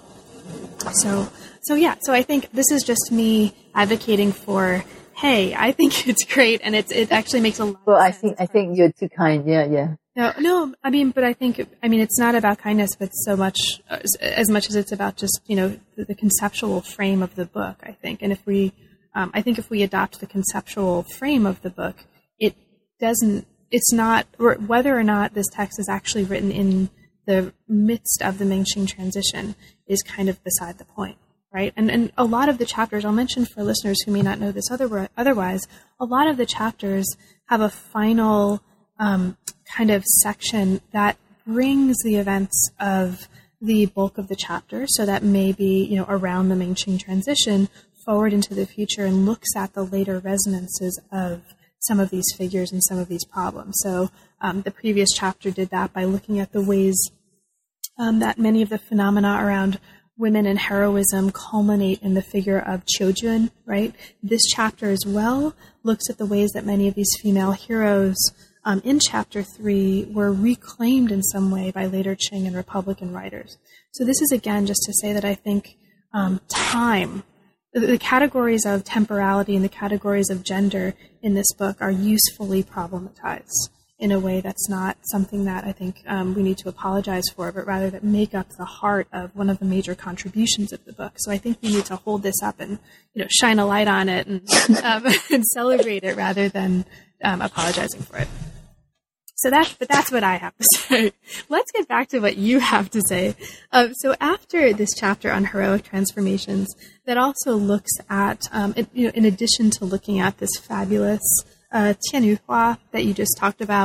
[SPEAKER 1] So, so yeah, so I think this is just me advocating for, hey, I think it's great, and it's it actually makes a lot
[SPEAKER 2] well,
[SPEAKER 1] of
[SPEAKER 2] sense.
[SPEAKER 1] Well, I think
[SPEAKER 2] I think you're too kind. Yeah, yeah.
[SPEAKER 1] No, no. I mean, but I think I mean it's not about kindness, but so much as much as it's about just you know the, the conceptual frame of the book. I think, and if we, um, I think if we adopt the conceptual frame of the book, it doesn't. It's not or whether or not this text is actually written in the midst of the Ming-Qing transition is kind of beside the point, right? And and a lot of the chapters, I'll mention for listeners who may not know this other, otherwise, a lot of the chapters have a final um, kind of section that brings the events of the bulk of the chapter, so that may be, you know, around the Ming-Qing transition, forward into the future and looks at the later resonances of some of these figures and some of these problems. So um, the previous chapter did that by looking at the ways um, that many of the phenomena around women and heroism culminate in the figure of Qiujun, right? This chapter as well looks at the ways that many of these female heroes um, in chapter three were reclaimed in some way by later Qing and Republican writers. So this is, again, just to say that I think um, time, the categories of temporality and the categories of gender in this book are usefully problematized in a way that's not something that I think um, we need to apologize for, but rather that make up the heart of one of the major contributions of the book. So I think we need to hold this up and, you know, shine a light on it and, um, and celebrate it rather than um, apologizing for it. So that's, but that's what I have to say. Let's get back to what you have to say. Um, so after this chapter on heroic transformations, that also looks at, um, it, you know, in addition to looking at this fabulous uh, Tian Yu Hua that you just talked about,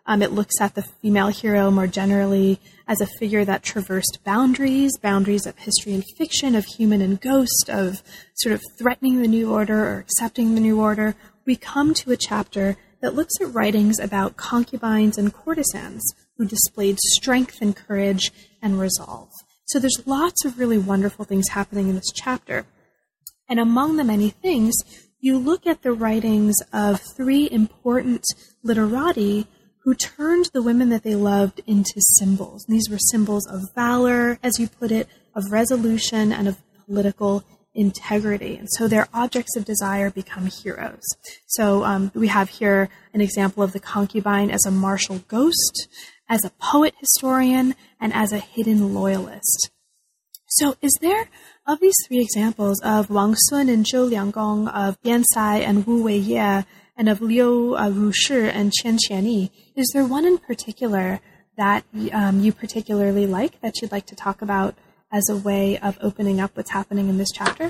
[SPEAKER 1] Um, it looks at the female hero more generally as a figure that traversed boundaries, boundaries of history and fiction, of human and ghost, of sort of threatening the new order or accepting the new order. We come to a chapter that looks at writings about concubines and courtesans who displayed strength and courage and resolve. So there's lots of really wonderful things happening in this chapter. And among the many things, you look at the writings of three important literati who turned the women that they loved into symbols. And these were symbols of valor, as you put it, of resolution, and of political integrity. And so their objects of desire become heroes. So um, we have here an example of the concubine as a martial ghost, as a poet historian, and as a hidden loyalist. So is there, of these three examples of Wang Sun and Zhou Lianggong, of Bian Sai and Wu Weiye, and of Liu uh, Rushi and Qian Qianyi, is there one in particular that um, you particularly like, that you'd like to talk about as a way of opening up what's happening in this chapter?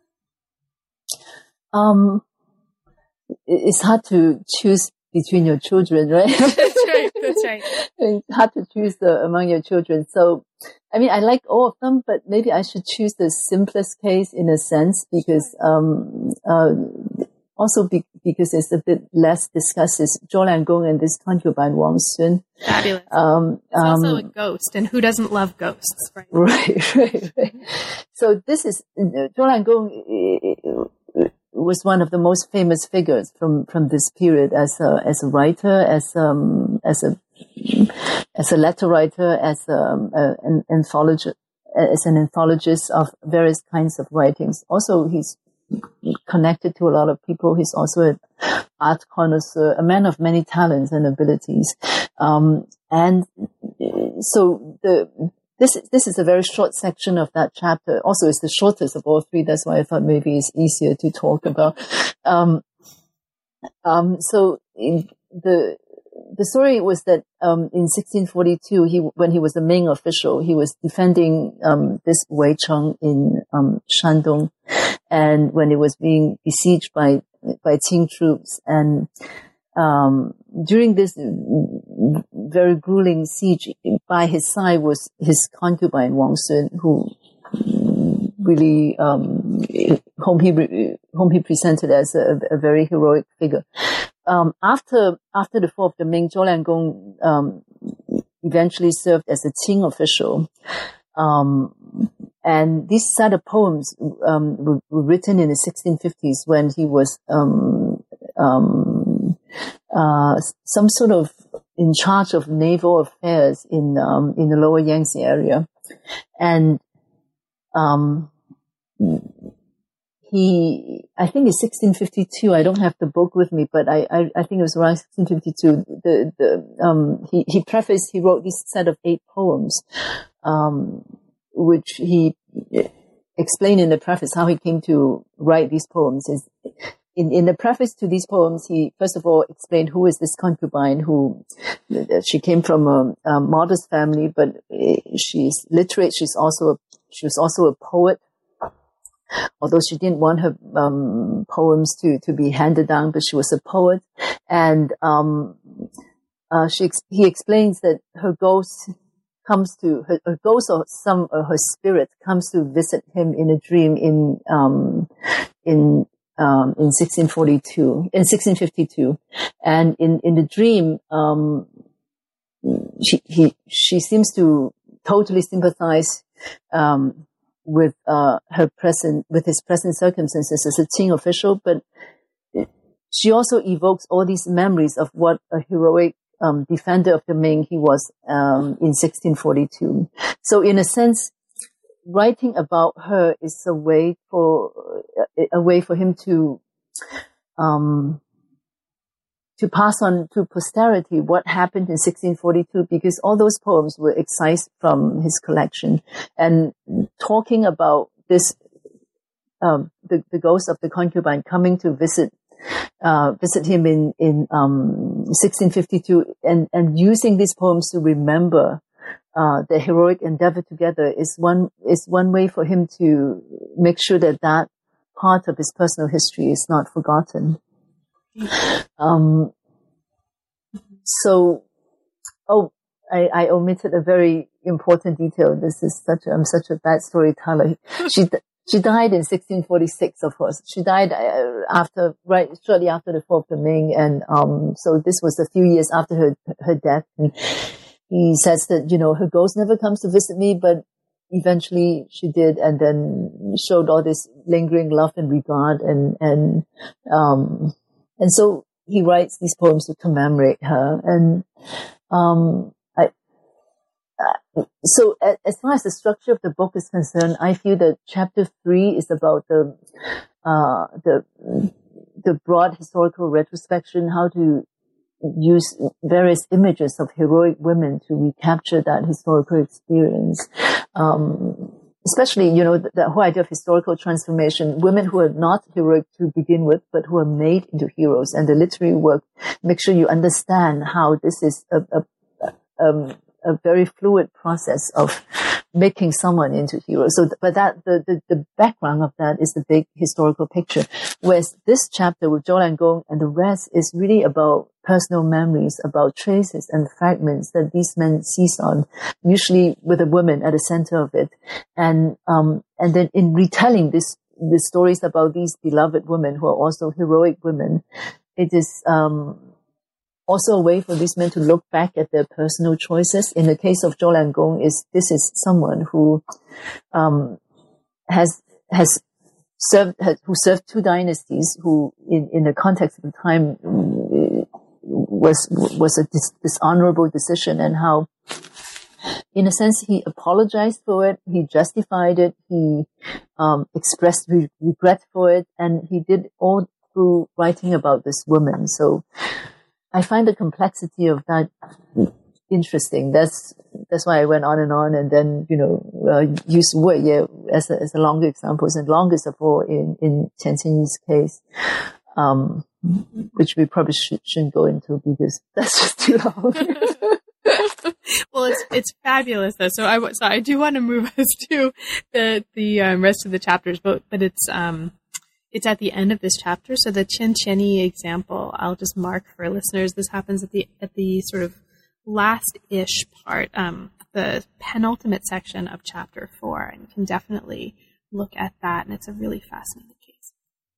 [SPEAKER 2] Um, it's hard to choose between your children, right?
[SPEAKER 1] That's right. That's right.
[SPEAKER 2] It's hard to choose the, among your children. So, I mean, I like all of them, but maybe I should choose the simplest case in a sense, because um, uh, also be, because it's a bit less discussed, is Zhou Lianggong and this concubine Wang Sun.
[SPEAKER 1] Fabulous.
[SPEAKER 2] Um,
[SPEAKER 1] it's
[SPEAKER 2] um,
[SPEAKER 1] also a ghost, and who doesn't love ghosts? Right,
[SPEAKER 2] right, right. right. So this is Zhou Lianggong was one of the most famous figures from, from this period as a as a writer, as um as a as a letter writer, as um, a, an anthologist, as an anthologist of various kinds of writings. Also, he's connected to a lot of people. He's also an art connoisseur, a man of many talents and abilities. Um, and so the This this is a very short section of that chapter. Also, it's the shortest of all three. That's why I thought maybe it's easier to talk about. Um, um, so in the the story was that um, in sixteen forty-two, he when he was a Ming official, he was defending um, this Wei Cheng in um, Shandong, and when it was being besieged by by Qing troops, and Um, during this very grueling siege, by his side was his concubine Wang Sun, who really, um, whom he, whom he presented as a, a very heroic figure. Um, after, after the fall of the Ming, Zhou Lianggong, um, eventually served as a Qing official. Um, and this set of poems, um, were, were written in the sixteen fifties when he was, um, um, Uh, some sort of in charge of naval affairs in um, in the lower Yangtze area, and um, he, I think it's sixteen fifty-two. I don't have the book with me, but I I, I think it was around sixteen fifty-two. The the um he he prefaced he wrote this set of eight poems, um, which he explained in the preface how he came to write these poems. Is In, in the preface to these poems, he first of all explained who is this concubine, who she came from a, a modest family, but she's literate. She's also a, she was also a poet, although she didn't want her um, poems to to be handed down. But she was a poet, and um, uh, she he explains that her ghost comes to her, her ghost or some or her spirit comes to visit him in a dream in um in. Um, in sixteen forty-two, in sixteen fifty-two, and in, in the dream, um, she, he, she seems to totally sympathize, um, with, uh, her present, with his present circumstances as a Qing official, but she also evokes all these memories of what a heroic, um, defender of the Ming he was, um, in sixteen forty-two. So in a sense, writing about her is a way for a way for him to um to pass on to posterity what happened in sixteen forty-two, because all those poems were excised from his collection, and talking about this um the, the ghost of the concubine coming to visit uh visit him in in um sixteen fifty-two, and and using these poems to remember Uh, the heroic endeavor together is one is one way for him to make sure that that part of his personal history is not forgotten. Um, so oh, I, I omitted a very important detail. This is such a, I'm such a bad storyteller. She she died in sixteen forty-six, of course. She died after, right, shortly after the Fall of the Ming, and um, so this was a few years after her her death. And he says that, you know, her ghost never comes to visit me, but eventually she did, and then showed all this lingering love and regard, and and um, and so he writes these poems to commemorate her, and um. Uh, so as far as the structure of the book is concerned, I feel that chapter three is about the uh, the the broad historical retrospection, how to use various images of heroic women to recapture that historical experience. Um, especially, you know, the, the whole idea of historical transformation, women who are not heroic to begin with, but who are made into heroes. And the literary work makes sure you understand how this is a, a, a um, a very fluid process of making someone into hero. So, but that, the, the, the background of that is the big historical picture. Whereas this chapter with Zhou Langong and the rest is really about personal memories, about traces and fragments that these men seize on, usually with a woman at the center of it. And, um, and then in retelling this, the stories about these beloved women who are also heroic women, it is, um, also a way for these men to look back at their personal choices. In the case of Zhou Langong, is this is someone who um, has has served has, who served two dynasties, who in, in the context of the time was was a dis- dishonorable decision, and how, in a sense, he apologized for it, he justified it, he um, expressed re- regret for it, and he did all through writing about this woman. So I find the complexity of that interesting. That's that's why I went on and on, and then, you know, uh, use Wu Ye as a, as a longer examples, and longest of all in in Qian Qingyi's case, um, which we probably should, shouldn't go into because that's just too long.
[SPEAKER 1] Well, it's it's fabulous though. So I so I do want to move us to the the um, rest of the chapters, but but it's um. It's at the end of this chapter. So the Qian Qianyi example, I'll just mark for listeners. This happens at the at the sort of last-ish part, um, the penultimate section of chapter four, and you can definitely look at that, and it's a really fascinating case.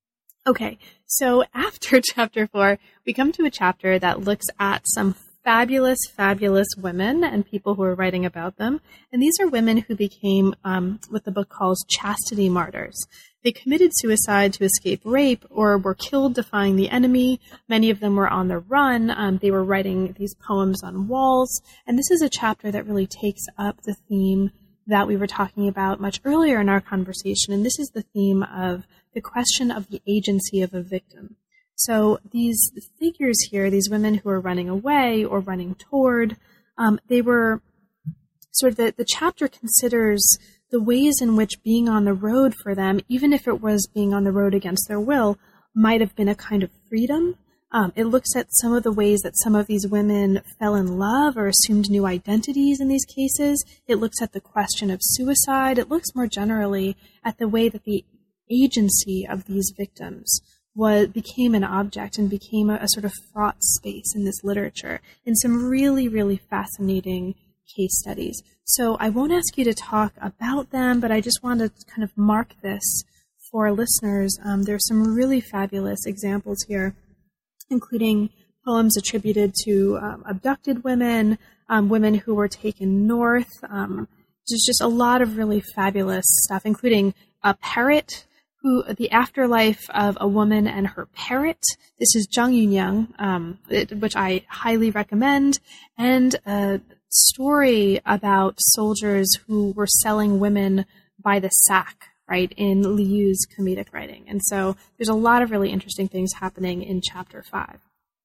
[SPEAKER 1] Okay, so after chapter four, we come to a chapter that looks at some fabulous, fabulous women and people who are writing about them. And these are women who became um, what the book calls chastity martyrs. They committed suicide to escape rape or were killed defying the enemy. Many of them were on the run. Um, they were writing these poems on walls. And this is a chapter that really takes up the theme that we were talking about much earlier in our conversation. And this is the theme of the question of the agency of a victim. So these figures here, these women who are running away or running toward, um, they were sort of the, the chapter considers the ways in which being on the road for them, even if it was being on the road against their will, might have been a kind of freedom. Um, it looks at some of the ways that some of these women fell in love or assumed new identities in these cases. It looks at the question of suicide. It looks more generally at the way that the agency of these victims was became an object and became a, a sort of fraught space in this literature in some really, really fascinating case studies. So I won't ask you to talk about them, but I just want to kind of mark this for our listeners. Um, there's some really fabulous examples here, including poems attributed to um, abducted women, um, women who were taken north. Um, there's just a lot of really fabulous stuff, including a parrot, who the afterlife of a woman and her parrot. This is Zhang Yunyang, um, it, which I highly recommend, and a story about soldiers who were selling women by the sack, right, in Liu's comedic writing. And so there's a lot of really interesting things happening in chapter five.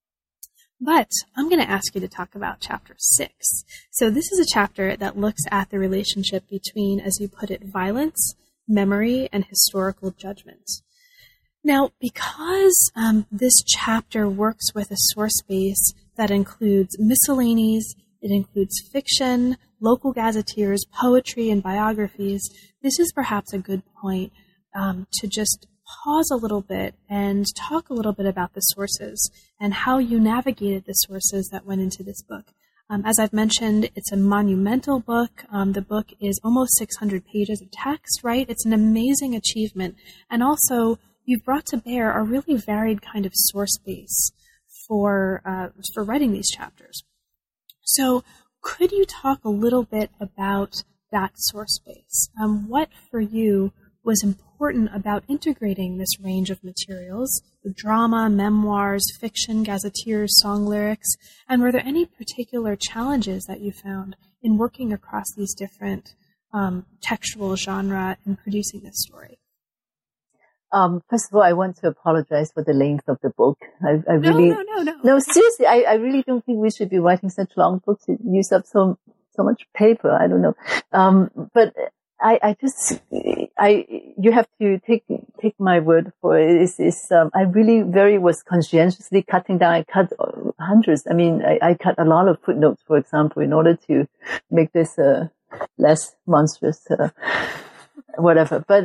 [SPEAKER 1] But I'm going to ask you to talk about chapter six. So this is a chapter that looks at the relationship between, as you put it, violence, memory, and historical judgment. Now, because um, this chapter works with a source base that includes miscellanies, it includes fiction, local gazetteers, poetry, and biographies, this is perhaps a good point um, to just pause a little bit and talk a little bit about the sources and how you navigated the sources that went into this book. Um, as I've mentioned, it's a monumental book. Um, the book is almost six hundred pages of text, right? It's an amazing achievement. And also, you've brought to bear a really varied kind of source base for uh, for writing these chapters. So could you talk a little bit about that source base? Um, what for you was important about integrating this range of materials, drama, memoirs, fiction, gazetteers, song lyrics, and were there any particular challenges that you found in working across these different um, textual genre and producing this story?
[SPEAKER 2] Um, first of all, I want to apologize for the length of the book. I, I really,
[SPEAKER 1] no, no, no, no.
[SPEAKER 2] No, seriously, I, I really don't think we should be writing such long books. It use up so, so much paper. I don't know. Um, but I, I just, I, you have to take, take my word for it. It's, it's, um, I really very was conscientiously cutting down. I cut hundreds. I mean, I, I cut a lot of footnotes, for example, in order to make this, uh, less monstrous, uh, whatever. But,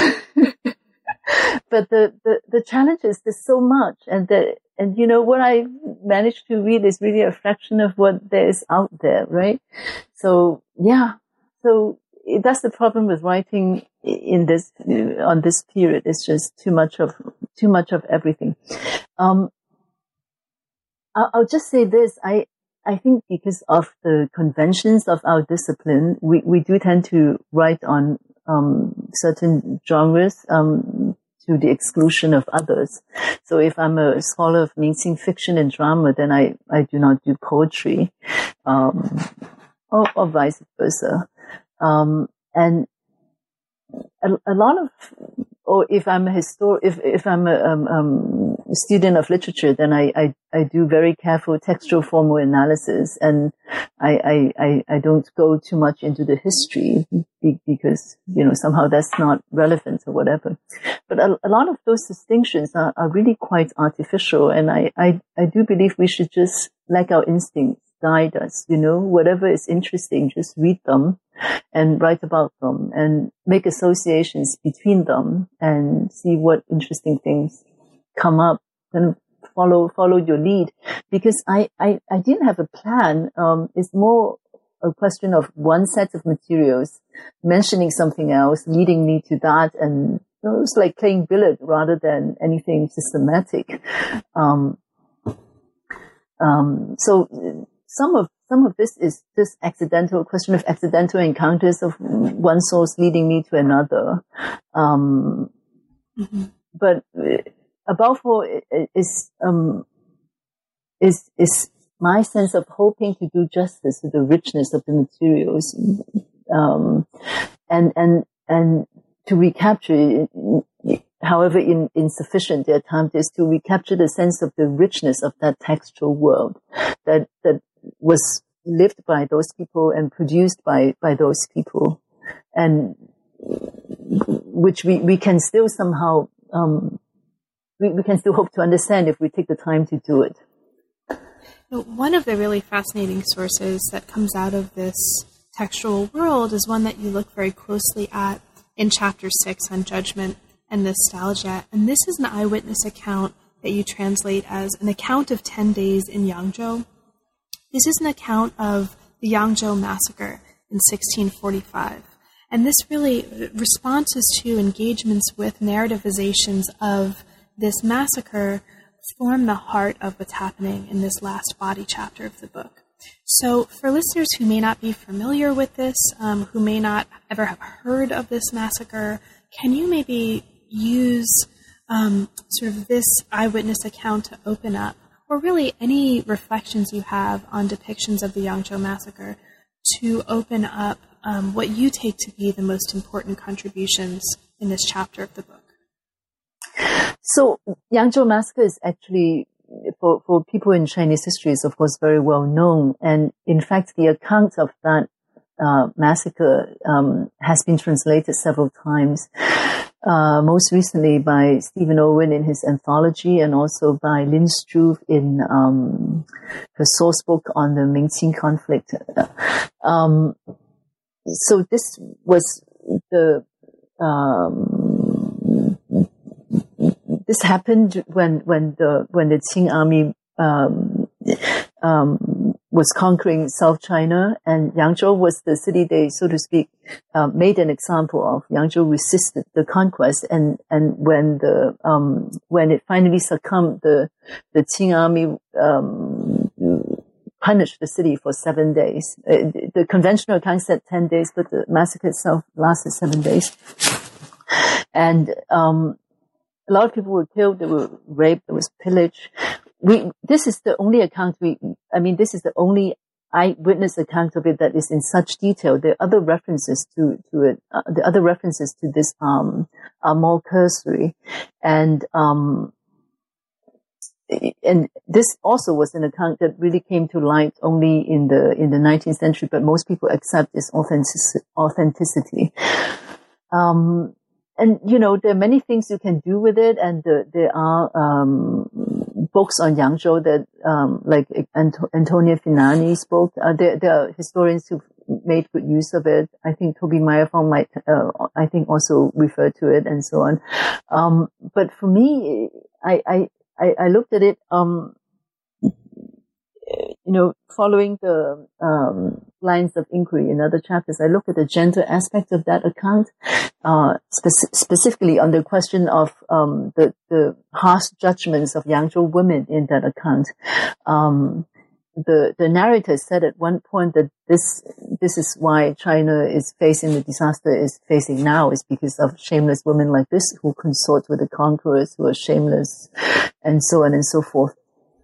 [SPEAKER 2] But the, the, the challenge is there's so much, and the, and you know, what I managed to read is really a fraction of what there is out there, right? So, yeah. So that's the problem with writing in this, on this period. It's just too much of, too much of everything. Um, I'll, I'll just say this. I, I think because of the conventions of our discipline, we, we do tend to write on, um, certain genres, um, to the exclusion of others. So if I'm a scholar of Mingqing fiction and drama, then I, I do not do poetry, um, or, or vice versa. Um, and a, a lot of, or if I'm a histor, if, if I'm a, um, um, student of literature, then I, I, I do very careful textual formal analysis, and I, I, I don't go too much into the history because, you know, somehow that's not relevant or whatever. But a, a lot of those distinctions are, are really quite artificial, and I, I, I do believe we should just let our instincts guide us, you know, whatever is interesting, just read them and write about them and make associations between them and see what interesting things come up and follow, follow your lead. Because I, I, I didn't have a plan. Um, it's more a question of one set of materials mentioning something else, leading me to that. And you know, it was like playing billiard rather than anything systematic. Um, um, so some of, some of this is just accidental, question of accidental encounters of one source leading me to another. Um, mm-hmm. But above all, is, um, is, is my sense of hoping to do justice to the richness of the materials, um, and, and, and to recapture, however in, insufficient their attempt is, to recapture the sense of the richness of that textual world that, that was lived by those people and produced by, by those people, and which we, we can still somehow, um, we, we can still hope to understand if we take the time to do it.
[SPEAKER 1] One of the really fascinating sources that comes out of this textual world is one that you look very closely at in chapter six on judgment and nostalgia. And this is an eyewitness account that you translate as an account of ten days in Yangzhou. This is an account of the Yangzhou massacre in sixteen forty-five. And this really responses to engagements with narrativizations of this massacre form the heart of what's happening in this last body chapter of the book. So for listeners who may not be familiar with this, um, who may not ever have heard of this massacre, can you maybe use um, sort of this eyewitness account to open up, or really any reflections you have on depictions of the Yangzhou massacre, to open up um, what you take to be the most important contributions in this chapter of the book?
[SPEAKER 2] So Yangzhou massacre is actually, for, for people in Chinese history, is of course very well known. And in fact, the account of that uh, massacre um, has been translated several times. Uh, most recently by Stephen Owen in his anthology, and also by Lynn Struve in um, her source book on the Mingqing conflict. Um, so this was the um, this happened when when the when the Qing army um, um, was conquering South China, and Yangzhou was the city they, so to speak, uh, made an example of. Yangzhou resisted the conquest, and and when the um, when it finally succumbed, the the Qing army um, punished the city for seven days. Uh, the conventional account said ten days, but the massacre itself lasted seven days. And um, a lot of people were killed. They were raped. There was pillage. We, this is the only account we, I mean, this is the only eyewitness account of it that is in such detail. The other references to, to it, uh, the other references to this, um, are more cursory. And, um, and this also was an account that really came to light only in the, in the nineteenth century, but most people accept its authentic- authenticity. Um, and, you know, there are many things you can do with it, and the, there are, um, books on Yangzhou that, um, like Ant- Antonia Finani's book. Uh, there, there are historians who've made good use of it. I think Toby Meyerfong might, uh, I think also refer to it and so on. Um, but for me, I, I, I, I looked at it, um, you know, following the, um, lines of inquiry in other chapters. I looked at the gender aspect of that account, uh, speci- specifically on the question of, um, the, the harsh judgments of Yangzhou women in that account. Um, the, the narrator said at one point that this, this is why China is facing the disaster it's facing now, is because of shameless women like this who consort with the conquerors who are shameless, and so on and so forth.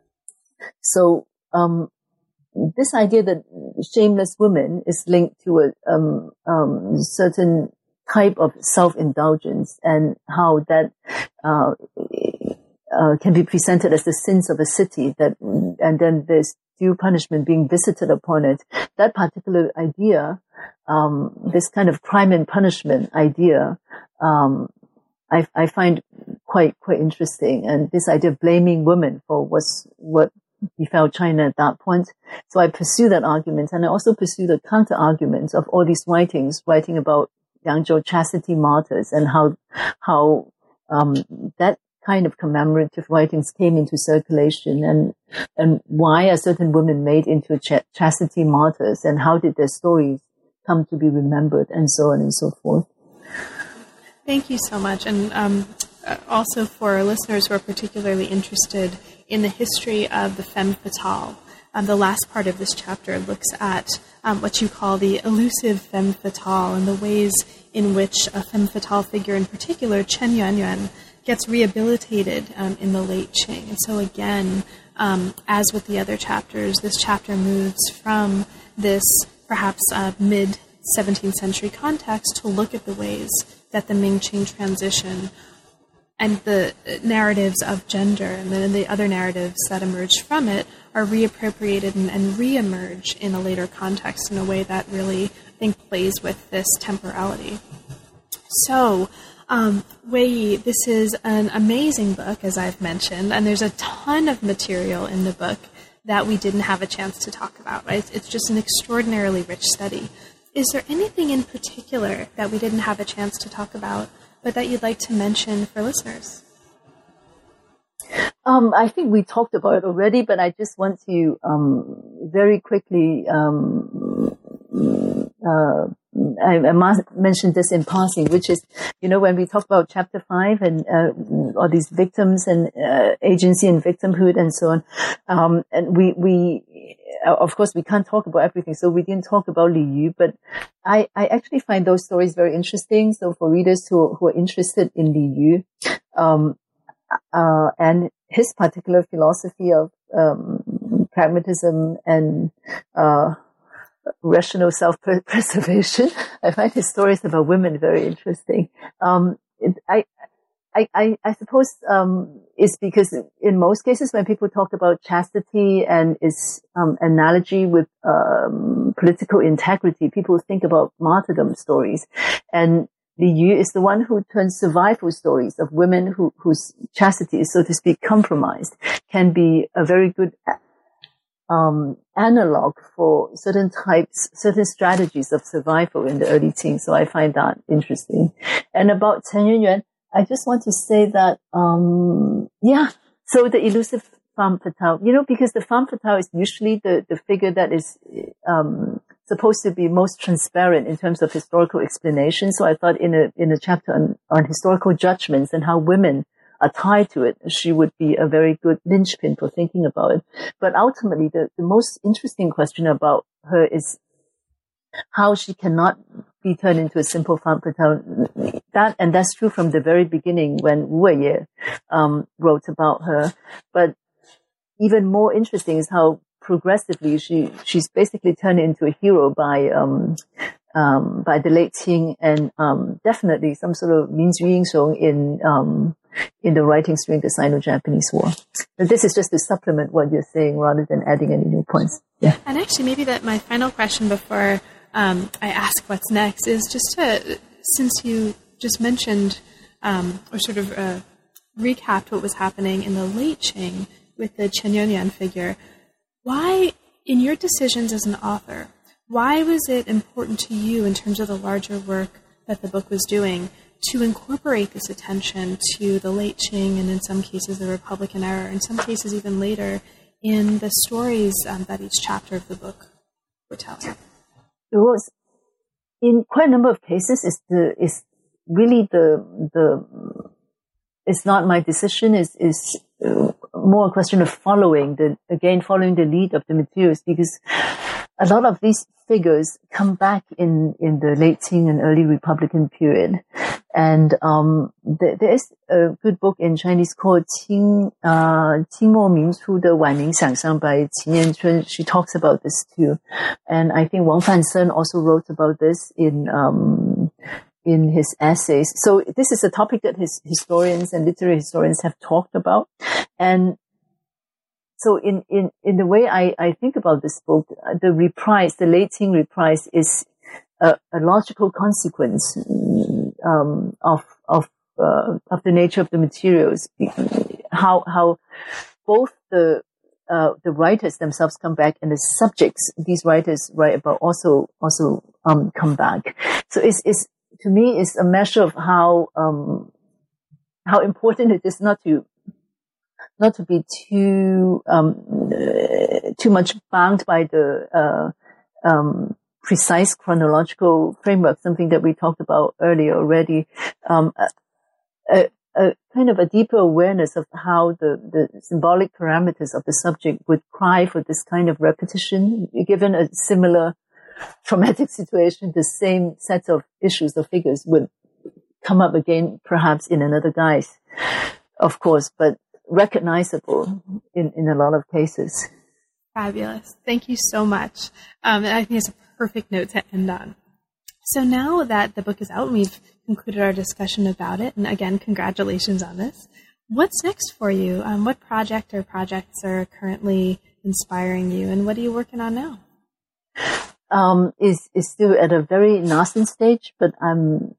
[SPEAKER 2] So, um, this idea that shameless women is linked to a um, um, certain type of self-indulgence, and how that uh, uh, can be presented as the sins of a city, that, and then there's due punishment being visited upon it. That particular idea, um, this kind of crime and punishment idea, um, I, I find quite quite interesting. And this idea of blaming women for what's what befell China at that point. So I pursue that argument, and I also pursue the counter argument of all these writings, writing about Yangzhou chastity martyrs, and how how um, that kind of commemorative writings came into circulation, and and why are certain women made into ch- chastity martyrs, and how did their stories come to be remembered, and so on and so forth.
[SPEAKER 1] Thank you so much. And um, also for listeners who are particularly interested in the history of the femme fatale, um, the last part of this chapter looks at um, what you call the elusive femme fatale, and the ways in which a femme fatale figure, in particular Chen Yuanyuan, gets rehabilitated um, in the late Qing. And so again, um, as with the other chapters, this chapter moves from this perhaps uh, mid-seventeenth century context to look at the ways that the Ming-Qing transition and the narratives of gender and then the other narratives that emerge from it are reappropriated and, and re-emerge in a later context in a way that really, I think, plays with this temporality. So, um, Wei Yi, this is an amazing book, as I've mentioned, and there's a ton of material in the book that we didn't have a chance to talk about, right? It's just an extraordinarily rich study. Is there anything in particular that we didn't have a chance to talk about, but that you'd like to mention for listeners?
[SPEAKER 2] Um, I think we talked about it already, but I just want to um, very quickly um, uh, I, I must mention this in passing, which is, you know, when we talk about chapter five and uh, all these victims and uh, agency and victimhood and so on, um, and we we of course we can't talk about everything, so we didn't talk about Li Yu, but I I actually find those stories very interesting. So for readers who who are interested in Li Yu, um, uh, and his particular philosophy of um, pragmatism and uh, rational self-preservation, I find his stories about women very interesting. Um, it, I, I, I, I suppose um, it's because in most cases when people talk about chastity and its um, analogy with um, political integrity, people think about martyrdom stories, and Li Yu is the one who turns survival stories of women who, whose chastity is, so to speak, compromised, can be a very good um, analog for certain types, certain strategies of survival in the early teens. So I find that interesting. And about Chen Yuanyuan, I just want to say that, um, yeah, so the elusive femme fatale, you know, because the femme fatale is usually the, the figure that is um, supposed to be most transparent in terms of historical explanation. So I thought in a in a chapter on, on historical judgments and how women are tied to it, she would be a very good linchpin for thinking about it. But ultimately, the, the most interesting question about her is how she cannot be turned into a simple femme fatale. That, and that's true from the very beginning when Wu Weiye um, wrote about her. But even more interesting is how progressively she she's basically turned into a hero by um, um, by the late Qing, and um, definitely some sort of Minzu Yingshong in um, in the writings during the Sino-Japanese War. But this is just to supplement what you're saying rather than adding any new points. Yeah.
[SPEAKER 1] And actually, maybe that my final question before um, I ask what's next is just to, since you just mentioned um, or sort of uh, recapped what was happening in the late Qing with the Chen Yuanyan figure, why, in your decisions as an author, why was it important to you in terms of the larger work that the book was doing to incorporate this attention to the late Qing and in some cases the Republican era, in some cases even later, in the stories um, that each chapter of the book would tell?
[SPEAKER 2] It was, in quite a number of cases, it's the it's really the the it's not my decision. It's is more a question of following the again following the lead of the materials, because a lot of these figures come back in in the late Qing and early Republican period. And um, there, there is a good book in Chinese called Qing uh, 清末民初的晚明想象 by Qin Yanchun. She talks about this too. And I think Wang Fansen also wrote about this in um, in his essays. So this is a topic that his historians and literary historians have talked about. And so in, in, in the way I, I think about this book, the reprise, the late Qing reprise is a, a logical consequence um, of of uh, of the nature of the materials. How how both the uh, the writers themselves come back and the subjects these writers write about also also um, come back. So it's it's to me it's a measure of how um, how important it is not to not to be too um, uh, too much bound by the uh, um, precise chronological framework, something that we talked about earlier already, um, a, a kind of a deeper awareness of how the, the symbolic parameters of the subject would cry for this kind of repetition. Given a similar traumatic situation, the same set of issues or figures would come up again, perhaps in another guise, of course, but recognizable in, in a lot of cases.
[SPEAKER 1] Fabulous. Thank you so much. Um, and I think it's a perfect note to end on. So now that the book is out and we've concluded our discussion about it, and again, congratulations on this, what's next for you? Um, what project or projects are currently inspiring you, and what are you working on now?
[SPEAKER 2] Um, is is still at a very nascent stage, but I'm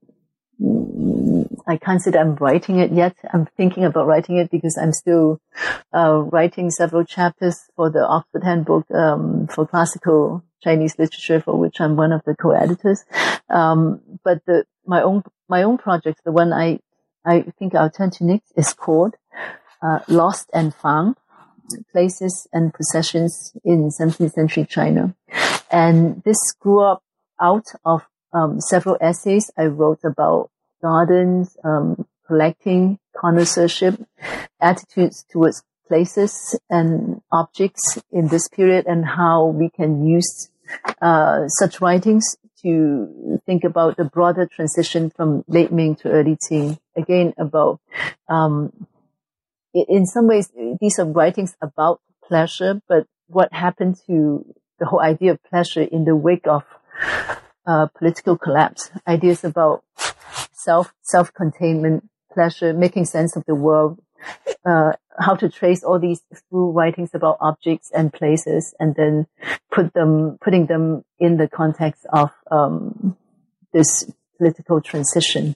[SPEAKER 2] I can't say that I'm writing it yet. I'm thinking about writing it because I'm still uh, writing several chapters for the Oxford Handbook um, for Classical Chinese Literature, for which I'm one of the co-editors. Um, but the my own my own project, the one I I think I'll turn to next, is called uh, Lost and Found: Places and Possessions in seventeenth Century China, and this grew up out of um, several essays I wrote about gardens, um, collecting, connoisseurship, attitudes towards places and objects in this period, and how we can use uh, such writings to think about the broader transition from late Ming to early Qing. Again, about, um, in some ways, these are writings about pleasure, but what happened to the whole idea of pleasure in the wake of uh, political collapse, ideas about self, self-containment, pleasure, making sense of the world, uh, how to trace all these through writings about objects and places, and then put them, putting them in the context of, um, this political transition.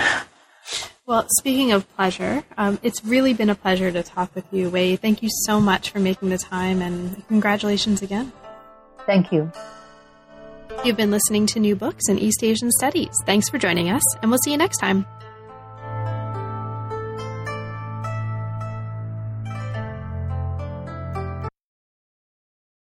[SPEAKER 1] Well, speaking of pleasure, um, it's really been a pleasure to talk with you, Wei. Thank you so much for making the time, and congratulations again.
[SPEAKER 2] Thank you.
[SPEAKER 1] You've been listening to New Books in East Asian Studies. Thanks for joining us, and we'll see you next time.